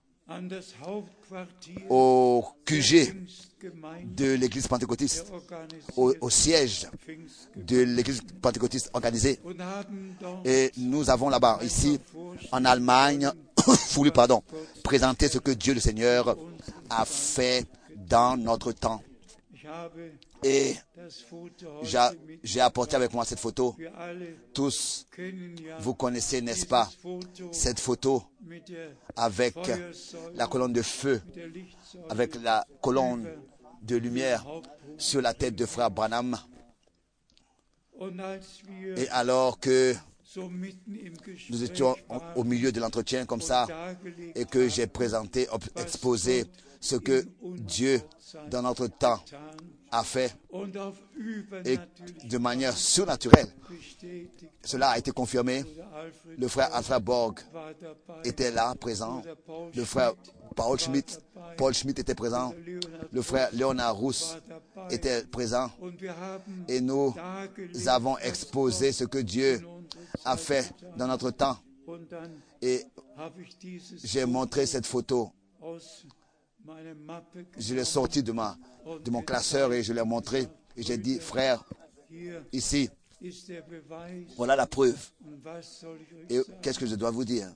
au Q G de l'église pentecôtiste, au, au siège de l'église pentecôtiste organisée. Et nous avons là-bas, ici, en Allemagne, voulu, pardon, présenter ce que Dieu le Seigneur a fait dans notre temps. Et j'ai apporté avec moi cette photo. Tous, vous connaissez, n'est-ce pas, cette photo avec la colonne de feu, avec la colonne de lumière sur la tête de frère Branham. Et alors que nous étions au milieu de l'entretien comme ça, et que j'ai présenté, exposé ce que Dieu, dans notre temps, a fait, et de manière surnaturelle, cela a été confirmé. Le frère Alfred Borg était là, présent. Le frère Paul Schmidt, Paul Schmidt était présent. Le frère Leonard Rousse était présent. Et nous avons exposé ce que Dieu a fait dans notre temps. Et j'ai montré cette photo. Je l'ai sorti de, ma, de mon classeur et je l'ai montré. Et j'ai dit, frère, ici, voilà la preuve. Et qu'est-ce que je dois vous dire?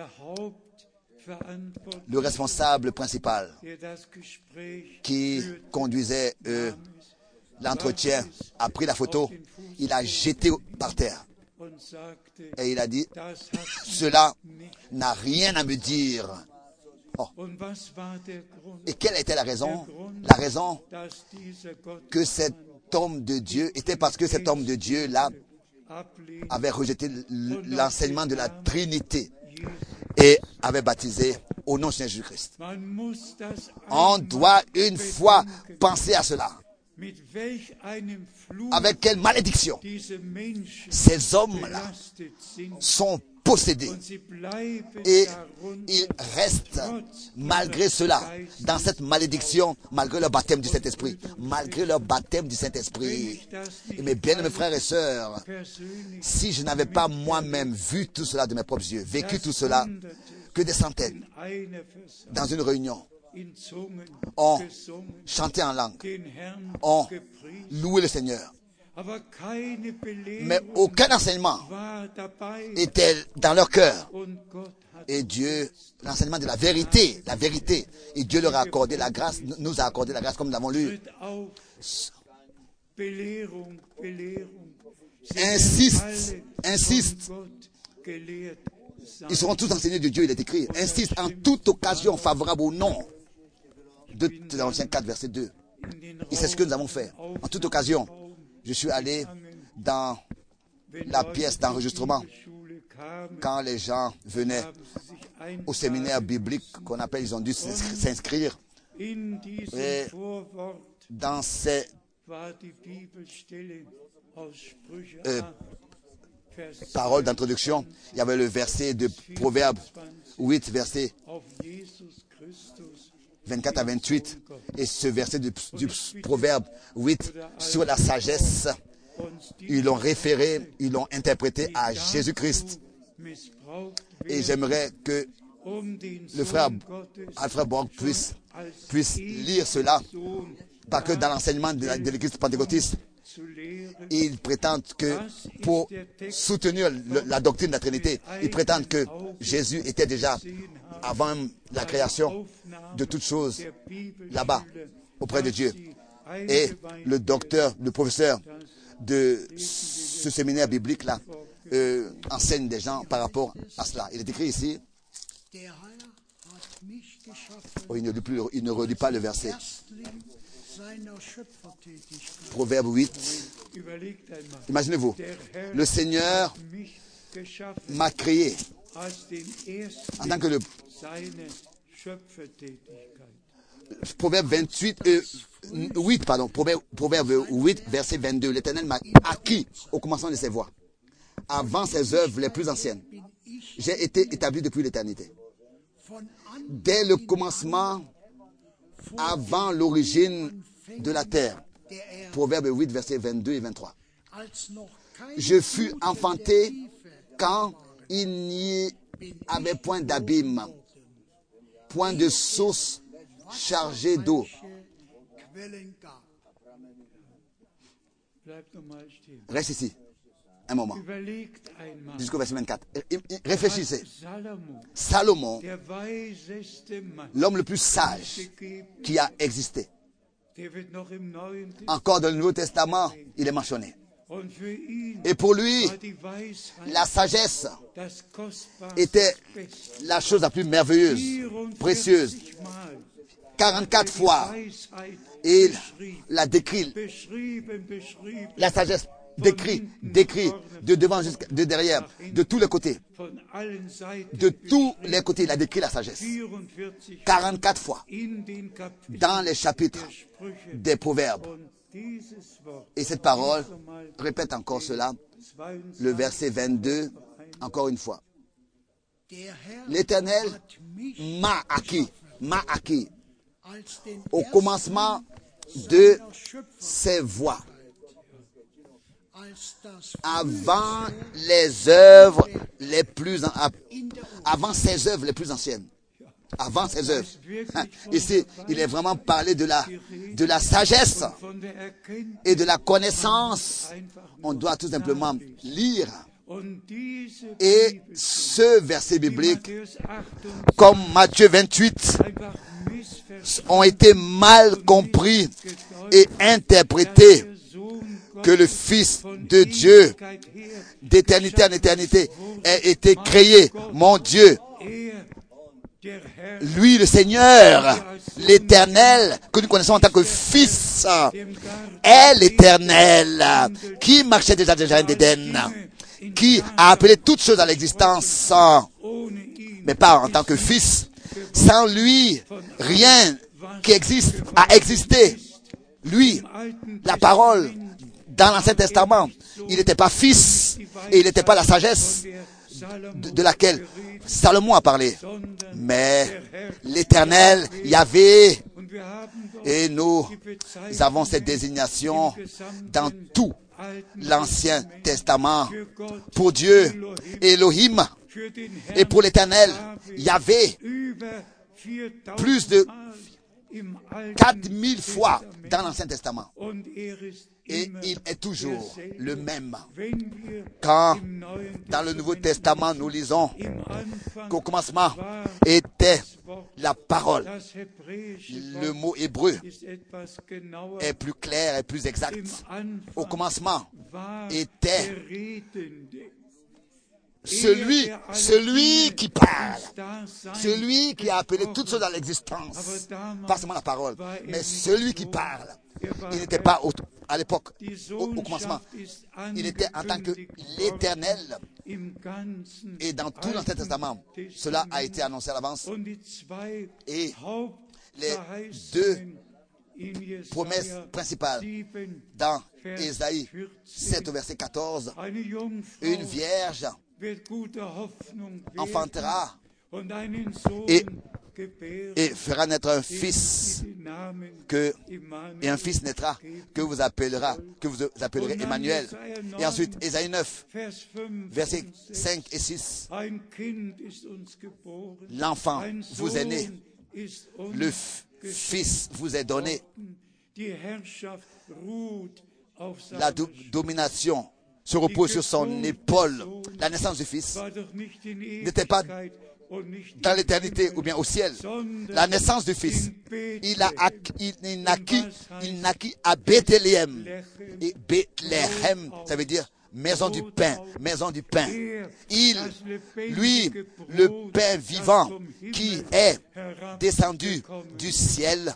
Le responsable principal qui conduisait euh, l'entretien a pris la photo, il a jeté par terre. Et il a dit, cela n'a rien à me dire. Oh. Et quelle était la raison? La raison que cet homme de Dieu, était parce que cet homme de Dieu là avait rejeté l'enseignement de la Trinité et avait baptisé au nom de Seigneur Jésus-Christ. On doit une fois penser à cela. Avec quelle malédiction ces hommes-là sont possédés et ils restent malgré cela dans cette malédiction, malgré leur baptême du Saint-Esprit, malgré leur baptême du Saint-Esprit. Et mes bien-aimés frères et sœurs, si je n'avais pas moi-même vu tout cela de mes propres yeux, vécu tout cela, que des centaines dans une réunion ont chanté en langue, ont loué le Seigneur. Mais aucun enseignement était dans leur cœur. Et Dieu, l'enseignement de la vérité, la vérité, et Dieu leur a accordé la grâce, nous a accordé la grâce comme nous l'avons lu. insiste, insiste. Ils seront tous enseignés de Dieu, il est écrit. Insiste en toute occasion favorable au nom. De Thessaloniciens quatre, verset deux. Et c'est ce que nous avons fait. En toute occasion, je suis allé dans la pièce d'enregistrement quand les gens venaient au séminaire biblique qu'on appelle, ils ont dû s'inscrire. Et dans ces euh, paroles d'introduction, il y avait le verset de Proverbe huit, verset vingt-quatre à vingt-huit, et ce verset du, du Proverbe huit sur la sagesse, ils l'ont référé, ils l'ont interprété à Jésus-Christ. Et j'aimerais que le frère Alfred Borg puisse, puisse lire cela, parce que dans l'enseignement de, de l'Église pentecôtiste, ils prétendent que pour soutenir le, la doctrine de la Trinité, ils prétendent que Jésus était déjà avant la création de toutes choses là-bas, auprès de Dieu. Et le docteur, le professeur de ce séminaire biblique-là euh, enseigne des gens par rapport à cela. Il est écrit ici, oh, il, ne relit plus, il ne relit pas le verset. Proverbe huit. Imaginez-vous, le Seigneur m'a créé en tant que le Proverbe vingt-huit, euh, huit, pardon, Proverbe, Proverbe huit, verset vingt-deux. L'Éternel m'a acquis au commencement de ses voies, avant ses œuvres les plus anciennes. J'ai été établi depuis l'éternité. Dès le commencement, avant l'origine de la terre. Proverbe huit, versets vingt-deux et vingt-trois. Je fus enfanté quand il n'y avait point d'abîme, point de source chargée d'eau. Reste ici, un moment. Jusqu'au verset vingt-quatre. Réfléchissez. Salomon, l'homme le plus sage qui a existé. Encore dans le Nouveau Testament, il est mentionné. Et pour lui, la sagesse était la chose la plus merveilleuse, précieuse. quarante-quatre fois, il la décrit. La sagesse décrit, décrit, de devant jusqu'à de derrière, de tous les côtés. De tous les côtés, il a décrit la sagesse. quarante-quatre fois, dans les chapitres des Proverbes. Et cette parole répète encore cela, le verset vingt-deux, encore une fois. L'Éternel m'a acquis, m'a acquis au commencement de ses voies, avant les œuvres les plus avant ses œuvres les plus anciennes. Avant ses œuvres. Ici, il est vraiment parlé de la, de la sagesse et de la connaissance. On doit tout simplement lire. Et ce verset biblique, comme Matthieu vingt-huit, ont été mal compris et interprétés, que le Fils de Dieu, d'éternité en éternité, a été créé, mon Dieu. Lui, le Seigneur, l'Éternel, que nous connaissons en tant que Fils, est l'Éternel, qui marchait déjà dans le jardin d'Éden, qui a appelé toutes choses à l'existence, mais pas en tant que Fils. Sans lui, rien qui existe a existé. Lui, la parole, dans l'Ancien Testament, il n'était pas Fils et il n'était pas la sagesse de, de laquelle Salomon a parlé, mais l'Éternel, Yahvé, et nous avons cette désignation dans tout l'Ancien Testament pour Dieu, Elohim, et pour l'Éternel, Yahvé, plus de quatre mille fois dans l'Ancien Testament. Et il est toujours le même. Quand dans le Nouveau Testament nous lisons qu'au commencement était la parole, le mot hébreu est plus clair et plus exact. Au commencement était celui, celui qui parle, celui qui a appelé toutes choses à l'existence, pas seulement la parole, mais celui qui parle. Il n'était pas au, à l'époque, au, au commencement, il était en tant que l'Éternel. Et dans tout l'Ancien Testament, cela a été annoncé à l'avance. Et les deux promesses principales dans Ésaïe sept, verset quatorze, une vierge enfantera et, et fera naître un fils que, et un fils naîtra que vous appellera, que vous appellerez Emmanuel. Et ensuite, Ésaïe neuf, versets cinq et six. L'enfant vous est né, le fils vous est donné. La do- domination se repose sur son épaule. La naissance du fils n'était pas dans l'éternité ou bien au ciel. La naissance du fils, il a il, il naquit, il naquit à Bethléem. Et Bethléem, ça veut dire maison du pain, maison du pain. Il, lui, le pain vivant qui est descendu du ciel.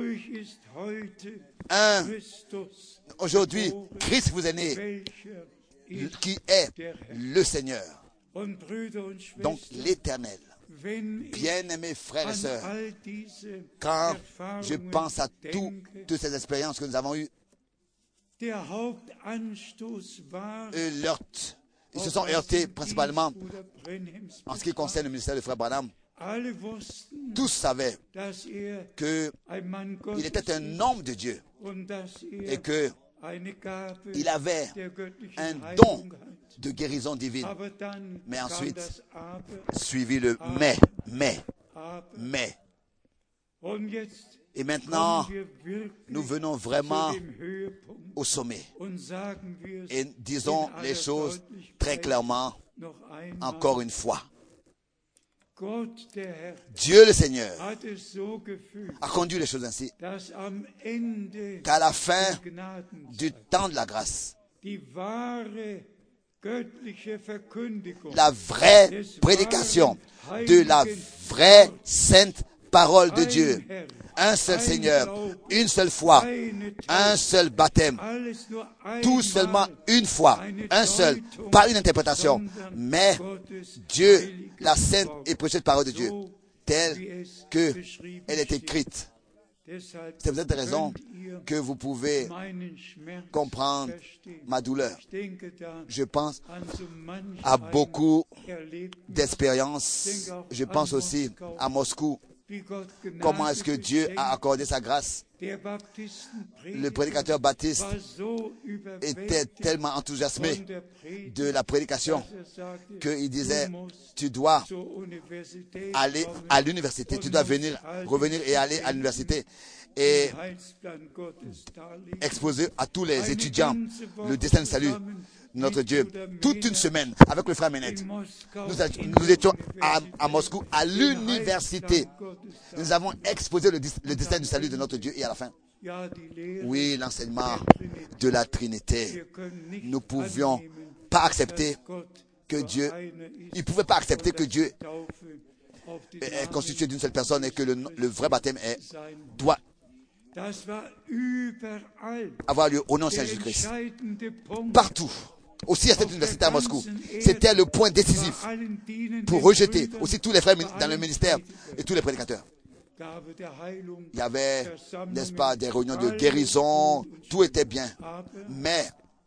Un, aujourd'hui, Christ vous est né, qui est le Seigneur. Donc l'Éternel. Bien-aimés frères et sœurs, quand je pense à toutes ces expériences que nous avons eues, heurtent, ils se sont heurtés principalement en ce qui concerne le ministère de Frère Branham. Tous savaient qu'il était un homme de Dieu et qu'il avait un don de guérison divine. Mais ensuite, suivi le mais, mais, mais. Et maintenant, nous venons vraiment au sommet. Et disons les choses très clairement, encore une fois. Dieu le Seigneur a conduit les choses ainsi qu'à la fin du temps de la grâce, la vraie prédication de la vraie sainte parole de Dieu, un seul Seigneur, une seule foi, un seul baptême, tout seulement une fois, un seul, pas une interprétation, mais Dieu, la sainte et précieuse parole de Dieu, telle qu'elle est écrite. C'est peut-être la raison que vous pouvez comprendre ma douleur. Je pense à beaucoup d'expériences. Je pense aussi à Moscou. Comment est-ce que Dieu a accordé sa grâce? Le prédicateur baptiste était tellement enthousiasmé de la prédication qu'il disait, tu dois aller à l'université, tu dois venir, revenir et aller à l'université et exposer à tous les étudiants le destin du salut. Notre Dieu, toute une semaine avec le frère Menet. Nous, nous étions à, à Moscou, à l'université. Nous avons exposé le, le destin du salut de notre Dieu et à la fin. Oui, l'enseignement de la Trinité. Nous ne pouvions pas accepter que Dieu, ils ne pouvaient pas accepter que Dieu est constitué d'une seule personne et que le, le vrai baptême est, doit avoir lieu au nom de Jésus-Christ. Partout. Aussi à cette université à Moscou. C'était le point décisif pour rejeter aussi tous les frères dans le ministère et tous les prédicateurs. Il y avait, n'est-ce pas, des réunions de guérison, tout était bien. Mais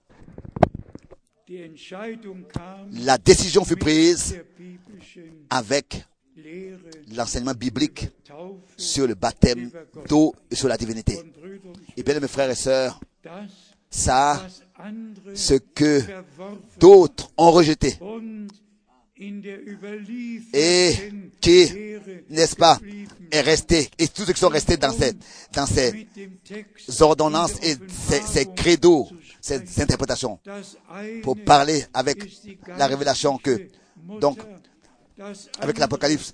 la décision fut prise avec l'enseignement biblique sur le baptême d'eau et sur la divinité. Et bien, mes frères et sœurs, ça, ce que d'autres ont rejeté et qui, n'est-ce pas, est resté, et tous ceux qui sont restés dans ces, dans ces ordonnances et ces, ces credos, ces interprétations, pour parler avec la révélation que, donc, avec l'Apocalypse,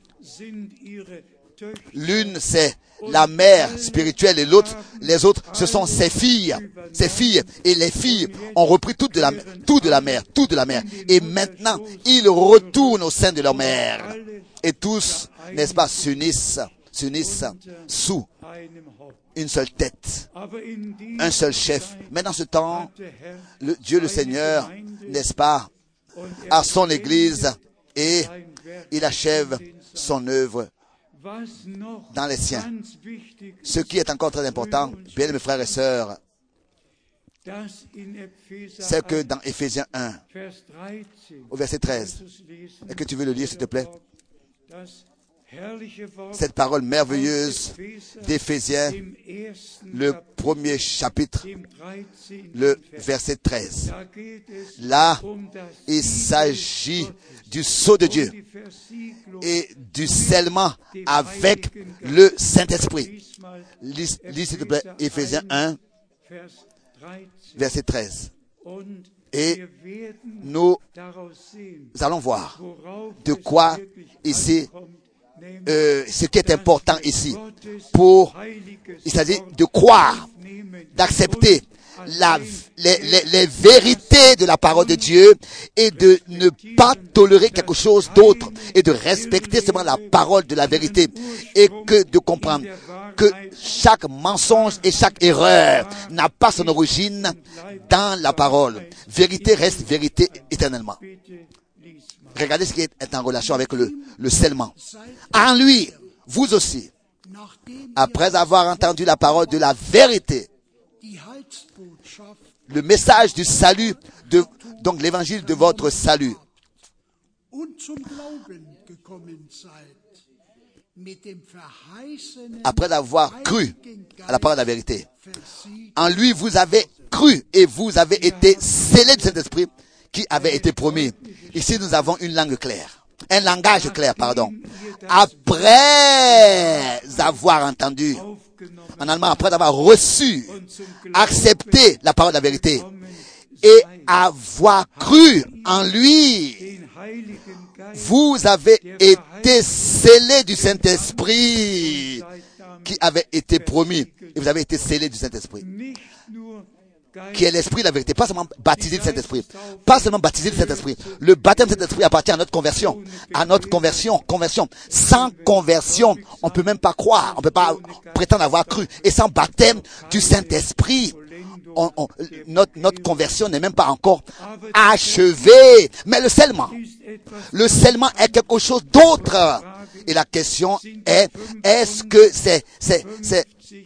l'une c'est la mère spirituelle et l'autre, les autres, ce sont ses filles, ses filles. Et les filles ont repris tout de la, tout de la mère, tout de la mère. Et maintenant, ils retournent au sein de leur mère. Et tous, n'est-ce pas, s'unissent, s'unissent sous une seule tête, un seul chef. Mais dans ce temps, le Dieu le Seigneur, n'est-ce pas, a son Église et il achève son œuvre dans les siens. Ce qui est encore très important, bien mes frères et sœurs, c'est que dans Éphésiens un, au verset treize, est-ce que tu veux le lire s'il te plaît? Cette parole merveilleuse d'Éphésiens, le premier chapitre, le verset treize. Là, il s'agit du sceau de Dieu et du scellement avec le Saint-Esprit. Lis, lis s'il te plaît, Éphésiens un, verset treize. Et nous allons voir de quoi ici, euh, ce qui est important ici, pour, il s'agit de croire, d'accepter la, les, les, les vérités de la parole de Dieu et de ne pas tolérer quelque chose d'autre et de respecter seulement la parole de la vérité et que de comprendre que chaque mensonge et chaque erreur n'a pas son origine dans la parole. Vérité reste vérité éternellement. Regardez ce qui est en relation avec le, le scellement. En lui, vous aussi, après avoir entendu la parole de la vérité, le message du salut, de, donc l'évangile de votre salut, après avoir cru à la parole de la vérité, en lui vous avez cru et vous avez été scellés du Saint-Esprit qui avait été promis. Ici nous avons une langue claire, un langage clair, pardon. Après avoir entendu, en allemand, après avoir reçu, accepté la parole de la vérité et avoir cru en lui, vous avez été scellés du Saint-Esprit qui avait été promis. Et vous avez été scellés du Saint-Esprit, qui est l'Esprit de la vérité. Pas seulement baptisé du Saint-Esprit. Pas seulement baptisé du Saint-Esprit. Le baptême du Saint-Esprit appartient à notre conversion. À notre conversion. Conversion. Sans conversion, on ne peut même pas croire. On ne peut pas prétendre avoir cru. Et sans baptême du Saint-Esprit, on, on, notre, notre conversion n'est même pas encore achevée. Mais le scellement, le scellement est quelque chose d'autre. Et la question est, est-ce que c'est, c'est, c'est,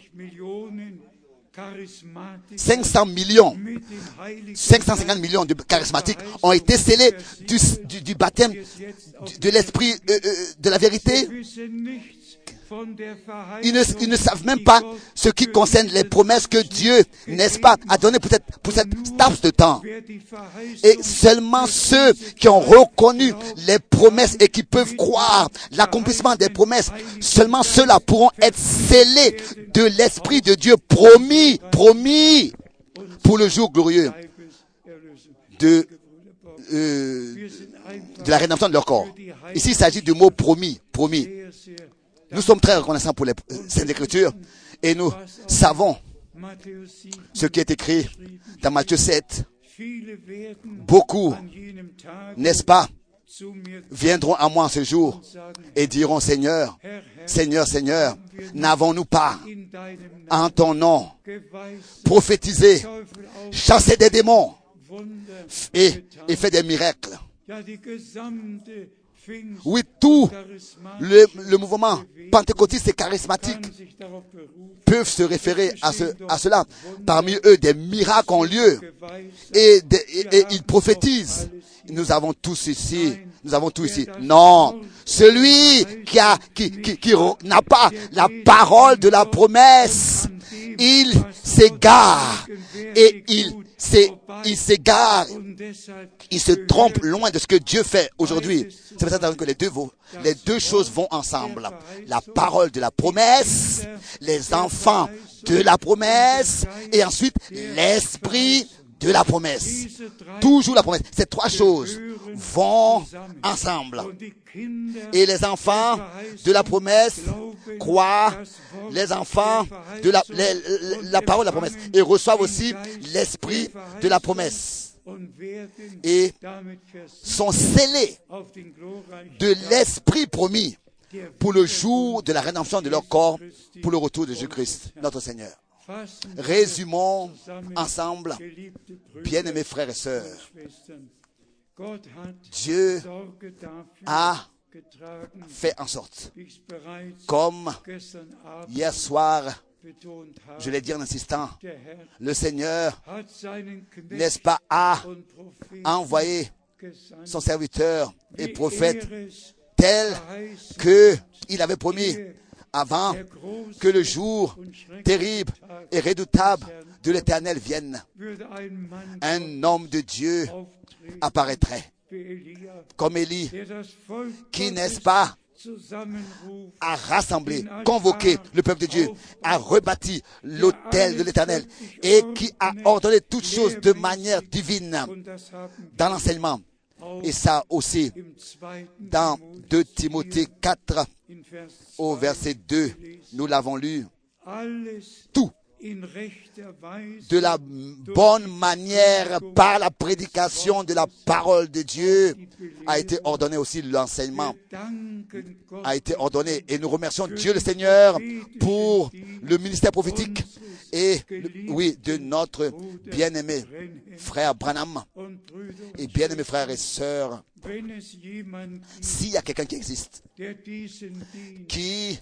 cinq cents millions, cinq cent cinquante millions de charismatiques ont été scellés du, du, du baptême du, de l'esprit euh, euh, de la vérité. Ils ne, ils ne savent même pas ce qui concerne les promesses que Dieu, n'est-ce pas, a données pour cette, pour cette laps de temps. Et seulement ceux qui ont reconnu les promesses et qui peuvent croire l'accomplissement des promesses, seulement ceux-là pourront être scellés de l'Esprit de Dieu promis, promis pour le jour glorieux de, euh, de la rédemption de leur corps. Ici, il s'agit du mot promis, promis. Nous sommes très reconnaissants pour les Saintes Écritures et nous savons ce qui est écrit dans Matthieu sept. Beaucoup, n'est-ce pas, viendront à moi en ce jour et diront, Seigneur, Seigneur, Seigneur, n'avons-nous pas en ton nom prophétisé, chassé des démons et, et fait des miracles? Oui, tout le, le mouvement pentecôtiste et charismatique peuvent se référer à, ce, à cela. Parmi eux, des miracles ont lieu et, des, et, et ils prophétisent. Nous avons tous ici, nous avons tous ici. Non, celui qui a, qui, qui, qui n'a pas la parole de la promesse, il s'égare et il c'est, il s'égare, il se trompe loin de ce que Dieu fait aujourd'hui. C'est pour ça que les deux, les deux choses vont ensemble. La parole de la promesse, les enfants de la promesse, et ensuite l'esprit de la promesse. Toujours la promesse. Ces trois choses vont ensemble. Et les enfants de la promesse croient, les enfants de la, les, la parole de la promesse, et reçoivent aussi l'esprit de la promesse. Et sont scellés de l'esprit promis pour le jour de la rédemption de leur corps, pour le retour de Jésus-Christ, notre Seigneur. Résumons ensemble, bien-aimés frères et sœurs, Dieu a fait en sorte, comme hier soir, je l'ai dit en insistant, le Seigneur, n'est-ce pas, a envoyé son serviteur et prophète tel qu'il avait promis avant que le jour terrible et redoutable de l'Éternel vienne. Un homme de Dieu apparaîtrait comme Élie, qui, n'est-ce pas, a rassemblé, convoqué le peuple de Dieu, a rebâti l'autel de l'Éternel et qui a ordonné toutes choses de manière divine dans l'enseignement. Et ça aussi, dans deux Timothée quatre, au verset deux, nous l'avons lu, tout de la bonne manière par la prédication de la parole de Dieu a été ordonné aussi, l'enseignement a été ordonné. Et nous remercions Dieu le Seigneur pour le ministère prophétique et, oui, de notre bien-aimé frère Branham et bien-aimés frères et sœurs. S'il y a quelqu'un qui existe, qui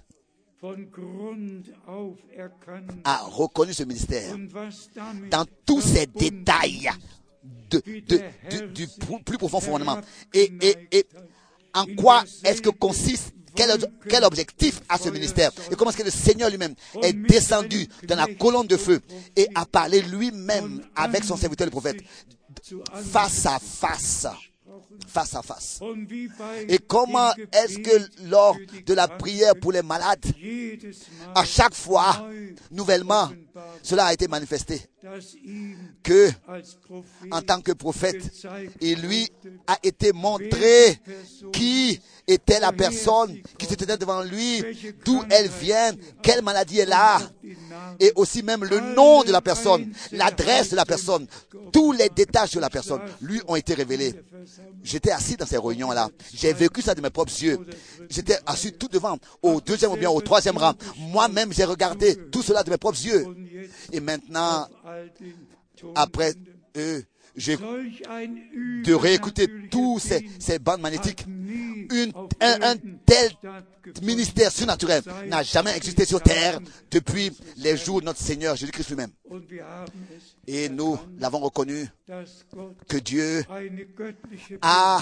a reconnu ce ministère dans tous ses détails de, de, de, du plus profond fondement, et, et, et en quoi est-ce que consiste, quel, quel objectif a ce ministère, et comment est-ce que le Seigneur lui-même est descendu dans la colonne de feu et a parlé lui-même avec son serviteur le prophète face à face. Face à face. Et comment est-ce que lors de la prière pour les malades, à chaque fois, nouvellement, cela a été manifesté, que, en tant que prophète, il lui a été montré qui était la personne qui se tenait devant lui, d'où elle vient, quelle maladie elle a, et aussi même le nom de la personne, l'adresse de la personne, tous les détails de la personne lui ont été révélés. J'étais assis dans ces réunions-là. J'ai vécu ça de mes propres yeux. J'étais assis tout devant, au deuxième ou bien au troisième rang. Moi-même, j'ai regardé tout cela de mes propres yeux. Et maintenant, après eux, j'ai de réécouter tous ces, ces bandes magnétiques. Une, un, un tel ministère surnaturel n'a jamais existé sur terre depuis les jours de notre Seigneur Jésus-Christ lui-même. Et nous l'avons reconnu que Dieu a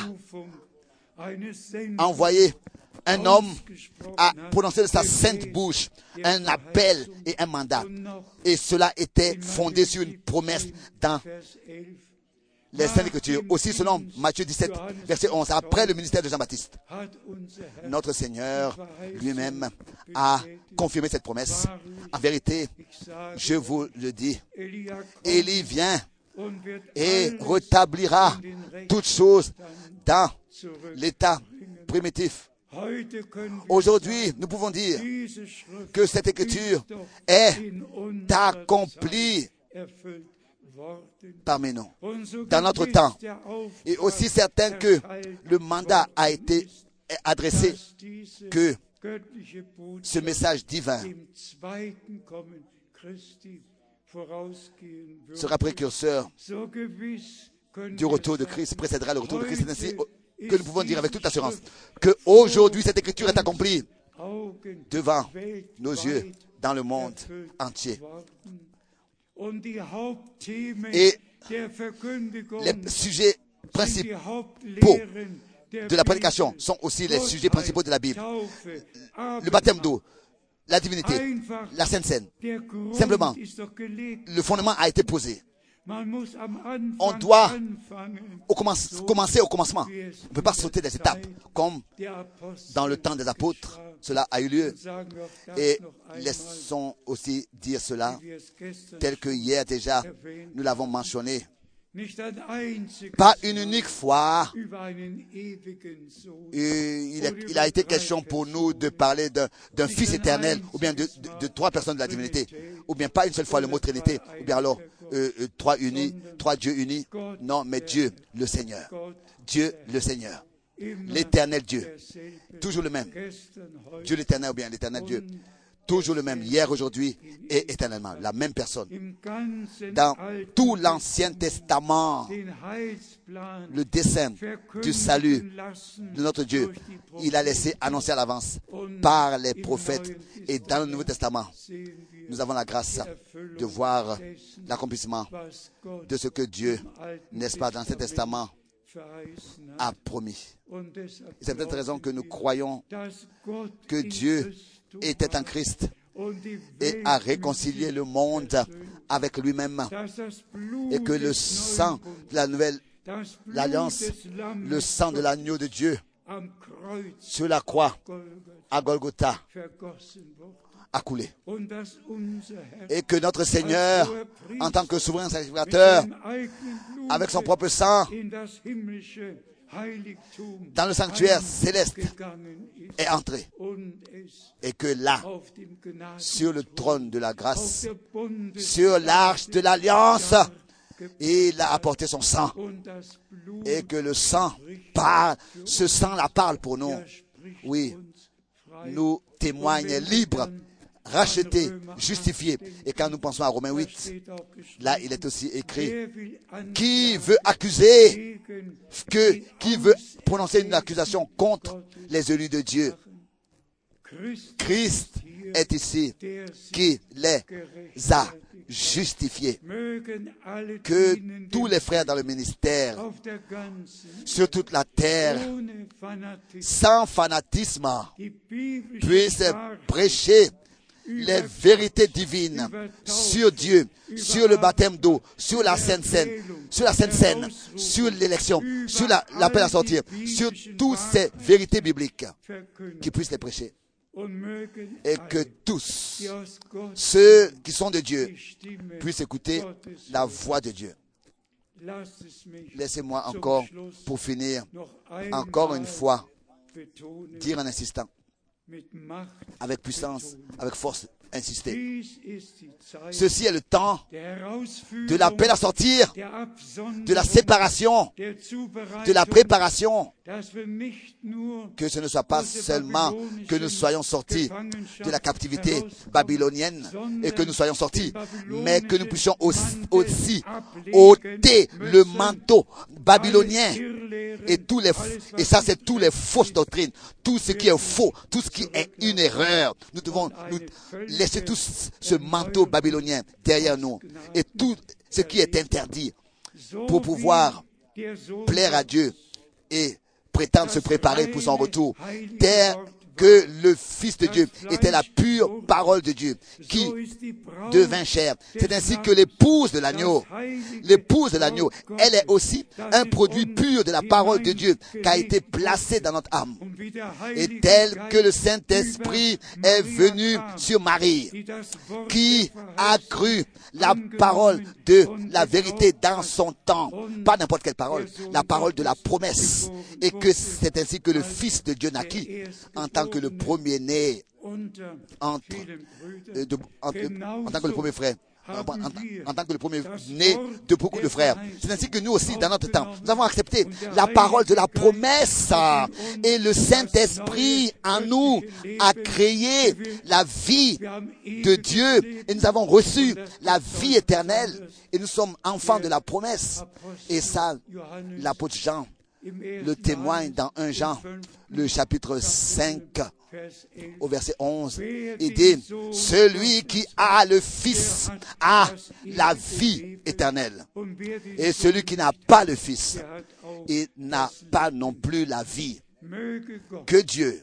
envoyé un homme à prononcer de sa sainte bouche un appel et un mandat. Et cela était fondé sur une promesse dans les Saintes Écritures. Aussi selon Matthieu dix-sept, verset onze, après le ministère de Jean-Baptiste, notre Seigneur lui-même a confirmé cette promesse. En vérité, je vous le dis, Élie vient et rétablira toutes choses dans l'état primitif. Aujourd'hui, nous pouvons dire que cette écriture est accomplie parmi nous, dans notre temps. Et aussi certain que le mandat a été adressé, que ce message divin sera précurseur du retour de Christ, précédera le retour de Christ. C'est ainsi que nous pouvons dire avec toute assurance qu'aujourd'hui cette écriture est accomplie devant nos yeux dans le monde entier. Et les sujets principaux de la prédication sont aussi les sujets principaux de la Bible. Le baptême d'eau, la divinité, la Sainte Seine. Simplement, le fondement a été posé. On doit au commence, commencer au commencement. On ne peut pas sauter des étapes. Comme dans le temps des apôtres, cela a eu lieu. Et laissons aussi dire cela, tel que hier déjà, nous l'avons mentionné. Pas une unique fois, il a, il a été question pour nous de parler d'un, d'un Fils éternel, ou bien de, de, de trois personnes de la divinité, ou bien pas une seule fois le mot Trinité, ou bien alors euh, euh, trois unis, trois dieux unis. Non, mais Dieu, le Seigneur. Dieu, le Seigneur. L'éternel Dieu. Toujours le même. Dieu l'éternel, ou bien l'éternel Dieu. Toujours le même, hier, aujourd'hui et éternellement. La même personne. Dans tout l'Ancien Testament, le dessein du salut de notre Dieu, il a laissé annoncer à l'avance par les prophètes. Et dans le Nouveau Testament, nous avons la grâce de voir l'accomplissement de ce que Dieu, n'est-ce pas, dans ce Testament, a promis. C'est peut-être raison que nous croyons que Dieu était en Christ et a réconcilié le monde avec lui-même, et que le sang de la nouvelle l'alliance, le sang de l'agneau de Dieu sur la croix à Golgotha a coulé, et que notre Seigneur, en tant que souverain sacrificateur, avec son propre sang, dans le sanctuaire céleste, est entré, et que là, sur le trône de la grâce, sur l'arche de l'alliance, il a apporté son sang, et que le sang parle, ce sang la parle pour nous. Oui, nous témoigne libre, racheté, justifié. Et quand nous pensons à Romains huit, là il est aussi écrit, qui veut accuser, que, qui veut prononcer une accusation contre les élus de Dieu? Christ est ici, qui les a justifiés. Que tous les frères dans le ministère, sur toute la terre, sans fanatisme, puissent prêcher les vérités divines sur Dieu, sur le baptême d'eau, sur la Sainte Seine, sur la Sainte Seine, sur l'élection, sur la, l'appel à sortir, sur toutes ces vérités bibliques, qui puissent les prêcher. Et que tous ceux qui sont de Dieu puissent écouter la voix de Dieu. Laissez-moi encore, pour finir, encore une fois, dire en insistant, avec puissance, avec force, insister. Ceci est le temps de l'appel à sortir, de la séparation, de la préparation, que ce ne soit pas seulement que nous soyons sortis de la captivité babylonienne et que nous soyons sortis, mais que nous puissions aussi, aussi ôter le manteau babylonien et tous les, et ça c'est tous les fausses doctrines, tout ce qui est faux, tout ce qui est une erreur. Nous devons nous laisser tout ce manteau babylonien derrière nous et tout ce qui est interdit pour pouvoir plaire à Dieu et prétendre se préparer pour son retour. Tel que le Fils de Dieu était la pure parole de Dieu qui devint chair. C'est ainsi que l'épouse de l'agneau, l'épouse de l'agneau, elle est aussi un produit pur de la parole de Dieu qui a été placé dans notre âme. Et tel que le Saint-Esprit est venu sur Marie, qui a cru la parole de la vérité dans son temps, pas n'importe quelle parole, la parole de la promesse, et que c'est ainsi que le Fils de Dieu naquit en tant que le premier-né entre, euh, de, entre, en tant que le premier frère, en, en, en tant que le premier-né de beaucoup de frères. C'est ainsi que nous aussi, dans notre temps, nous avons accepté la parole de la promesse, et le Saint-Esprit en nous a créé la vie de Dieu, et nous avons reçu la vie éternelle, et nous sommes enfants de la promesse. Et ça, l'apôtre Jean le témoigne dans un Jean, le chapitre cinq, au verset onze. Il dit, celui qui a le Fils a la vie éternelle. Et celui qui n'a pas le Fils, il n'a pas non plus la vie. Que Dieu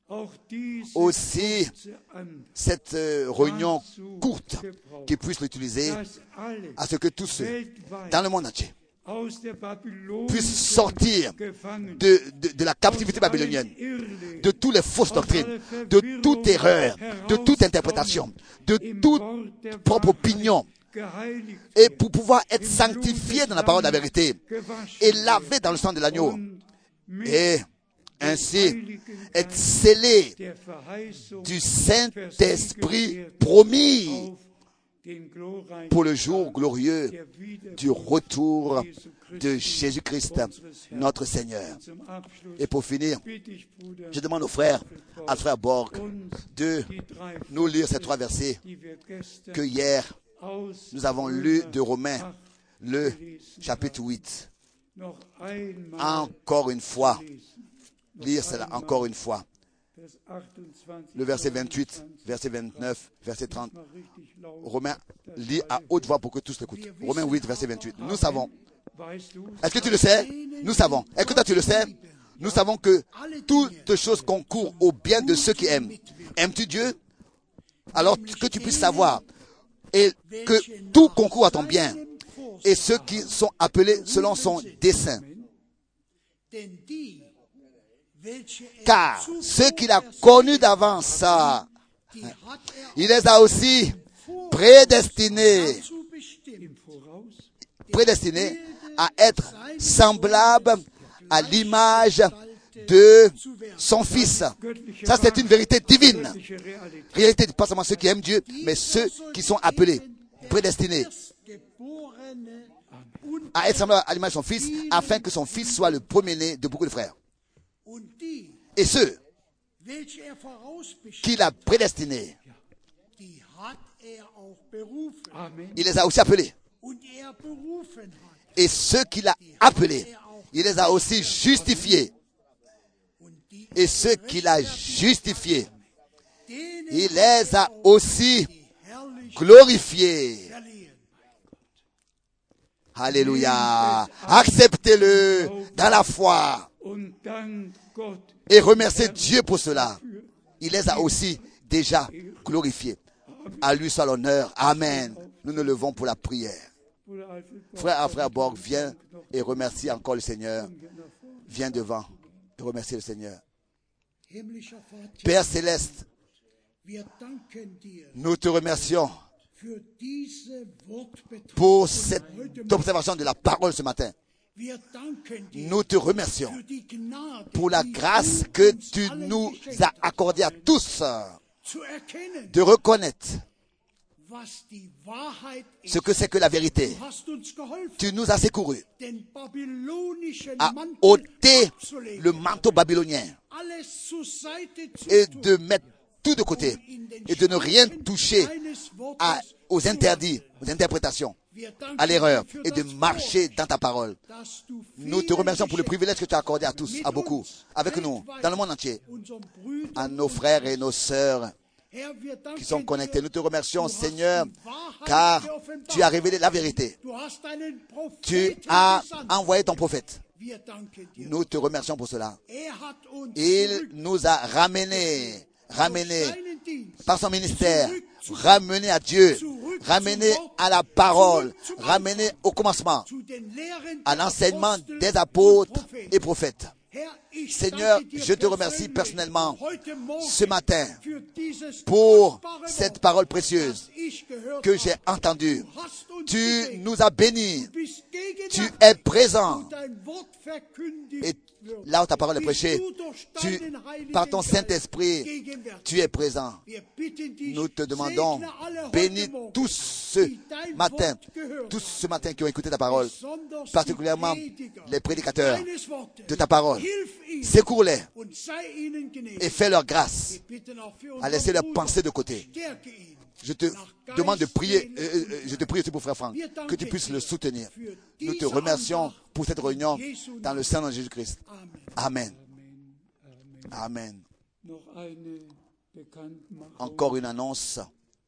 aussi cette réunion courte qui puisse l'utiliser à ce que tous ceux dans le monde entier puissent sortir de, de, de la captivité babylonienne, de toutes les fausses doctrines, de toute erreur, de toute interprétation, de toute propre opinion, et pour pouvoir être sanctifiés dans la parole de la vérité et lavés dans le sang de l'agneau et ainsi être scellés du Saint-Esprit promis pour le jour glorieux du retour de Jésus-Christ, notre Seigneur. Et pour finir, je demande aux frères, à frère Borg, de nous lire ces trois versets que hier nous avons lus de Romains, le chapitre huit. Encore une fois, lire cela encore une fois. Le verset vingt-huit, verset vingt-neuf, verset trente. Romains, lis à haute voix pour que tous l'écoutent. Romains huit, verset vingt-huit. Nous savons. Est-ce que tu le sais? Nous savons. Est-ce que toi tu le sais? Nous savons que toutes choses concourent au bien de ceux qui aiment. Aimes-tu Dieu? Alors que tu puisses savoir et que tout concourt à ton bien et ceux qui sont appelés selon son dessein. Car ceux qu'il a connus d'avance, il les a aussi prédestinés, prédestinés à être semblables à l'image de son Fils. Ça, c'est une vérité divine. Réalité, pas seulement ceux qui aiment Dieu, mais ceux qui sont appelés, prédestinés à être semblables à l'image de son Fils, afin que son Fils soit le premier-né de beaucoup de frères. Et ceux qu'il a prédestinés, il les a aussi appelés. Et ceux qu'il a appelés, il les a aussi justifiés. Et ceux qu'il a justifiés, il les a aussi glorifiés. Alléluia. Acceptez-le dans la foi. Et remerciez Dieu pour cela. Il les a aussi déjà glorifiés. À lui soit l'honneur. Amen. Nous nous levons pour la prière. Frère, frère Borg, viens et remercie encore le Seigneur. Viens devant et remercie le Seigneur. Père Céleste, nous te remercions pour cette observation de la parole ce matin. Nous te remercions pour la grâce que tu nous as accordée à tous de reconnaître ce que c'est que la vérité. Tu nous as secourus à ôter le manteau babylonien et de mettre tout de côté et de ne rien toucher à, aux interdits, aux interprétations, à l'erreur et de marcher dans ta parole. Nous te remercions pour le privilège que tu as accordé à tous, à beaucoup, avec nous, dans le monde entier, à nos frères et nos sœurs qui sont connectés. Nous te remercions, Seigneur, car tu as révélé la vérité. Tu as envoyé ton prophète. Nous te remercions pour cela. Il nous a ramenés, ramenés par son ministère, ramenés à Dieu, ramenés à la parole, ramenés au commencement, à l'enseignement des apôtres et prophètes. Seigneur, je te remercie personnellement ce matin pour cette parole précieuse que j'ai entendue. Tu nous as bénis. Tu es présent. Et là où ta parole est prêchée, tu, par ton Saint-Esprit, tu es présent. Nous te demandons, bénis tous ce matin, tous ce matin qui ont écouté ta parole, particulièrement les prédicateurs de ta parole. Secours-les et fais leur grâce à laisser leurs pensées de côté. Je te demande de prier, euh, euh, je te prie aussi pour frère Franck, que tu puisses le soutenir. Nous te remercions pour cette réunion dans le Saint nom de Jésus-Christ. Amen. Amen. Encore une annonce.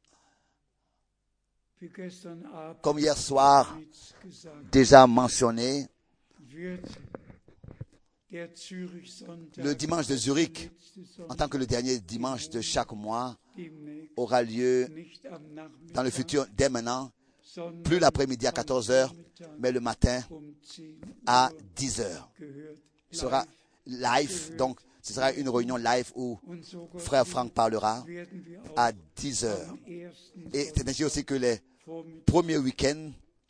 Comme hier soir, déjà mentionné, Le dimanche de Zurich, en tant que le dernier dimanche de chaque mois, aura lieu dans le futur, dès maintenant, plus l'après-midi à quatorze heures, mais le matin à dix heures. Ce sera live, donc ce sera une réunion live où Frère Franck parlera à dix heures. Et c'est ainsi aussi que les premiers week-ends,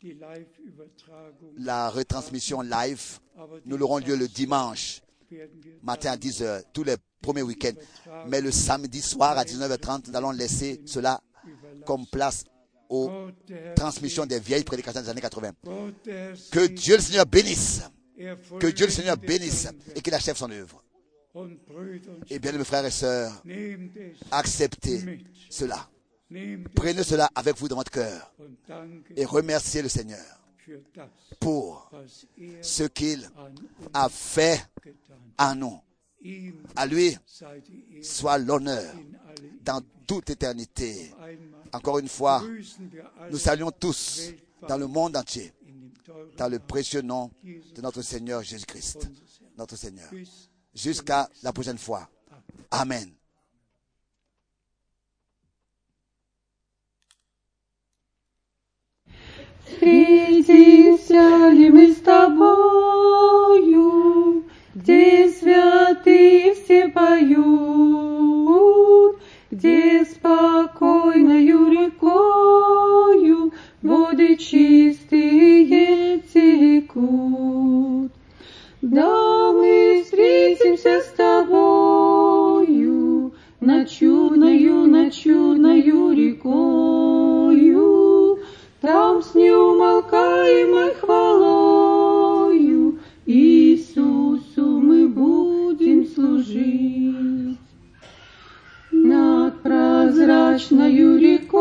la retransmission live, nous l'aurons lieu le dimanche matin à dix heures, tous les premiers week-ends. Mais le samedi soir à dix-neuf heures trente, nous allons laisser cela comme place aux transmissions des vieilles prédications des années quatre-vingts. Que Dieu le Seigneur bénisse. Que Dieu le Seigneur bénisse et qu'il achève son œuvre. Et bien, mes frères et sœurs, acceptez cela. Prenez cela avec vous dans votre cœur et remerciez le Seigneur pour ce qu'il a fait à nous. À lui soit l'honneur dans toute éternité. Encore une fois, nous saluons tous dans le monde entier, dans le précieux nom de notre Seigneur Jésus-Christ, notre Seigneur. Jusqu'à la prochaine fois. Amen. Встретимся ли мы с тобою, где святые все поют, где спокойною рекою воды чистые текут. Да мы встретимся с тобою над чудною, над чудною рекою, там с неумолкаемой хвалою Иисусу мы будем служить. Над прозрачною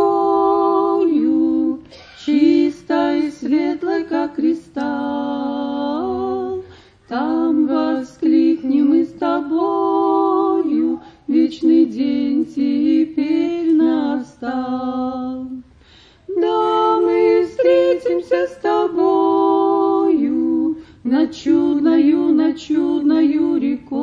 рекою, чистой и светлой, как кристалл, там воскликнем мы с тобою, вечный день теперь настал. Да мы встретимся с тобою над чудною, над чудною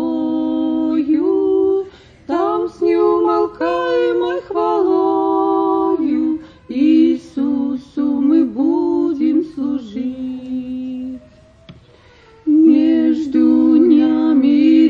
рекою, там с неумолкаемой хвалою Иисусу мы будем служить. Между днями и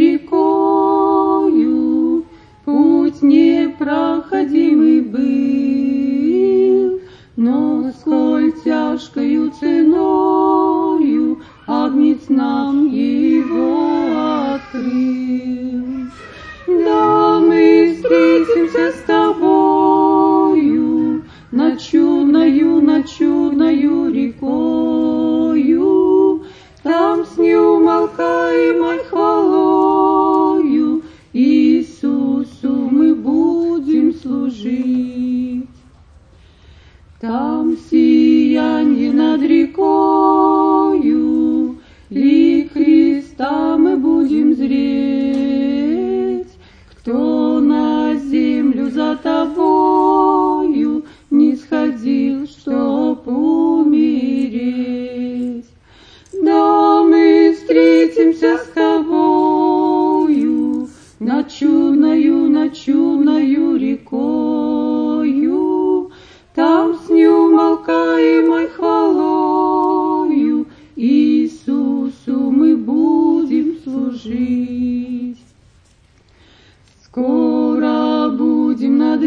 рекою путь непроходимый был, но сколь тяжкою ценою Агнец нам его открыл. Да мы встретимся с тобою над чудною, над чудною рекою, там с неумолкаемой хвалою Иисусу мы будем служить. Там сиянье над рекою, лик Христа мы будем зреть. Кто на землю за тобою не сходил, чтоб умереть? Да мы встретимся с тобою над чудною, над чудною рекою, там с неумолкаемой хвалою Иисусу мы будем служить. Скоро будем над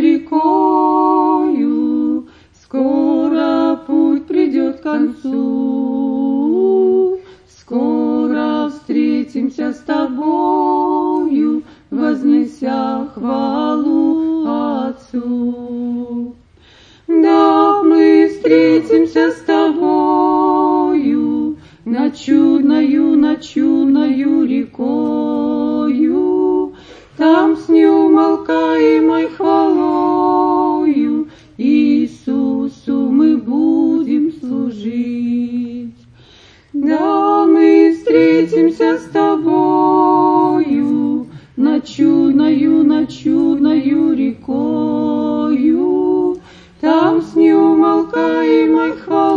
рекою, скоро путь придет к концу, скоро встретимся с тобою, вознеся хвалу Отцу. Да мы встретимся с тобою над чудною, над чудною рекою, там с неумолкаемой хвалою Иисусу мы будем служить. Да мы встретимся с тобою над чудною, над чудною рекою, там с неумолкаемой хвалою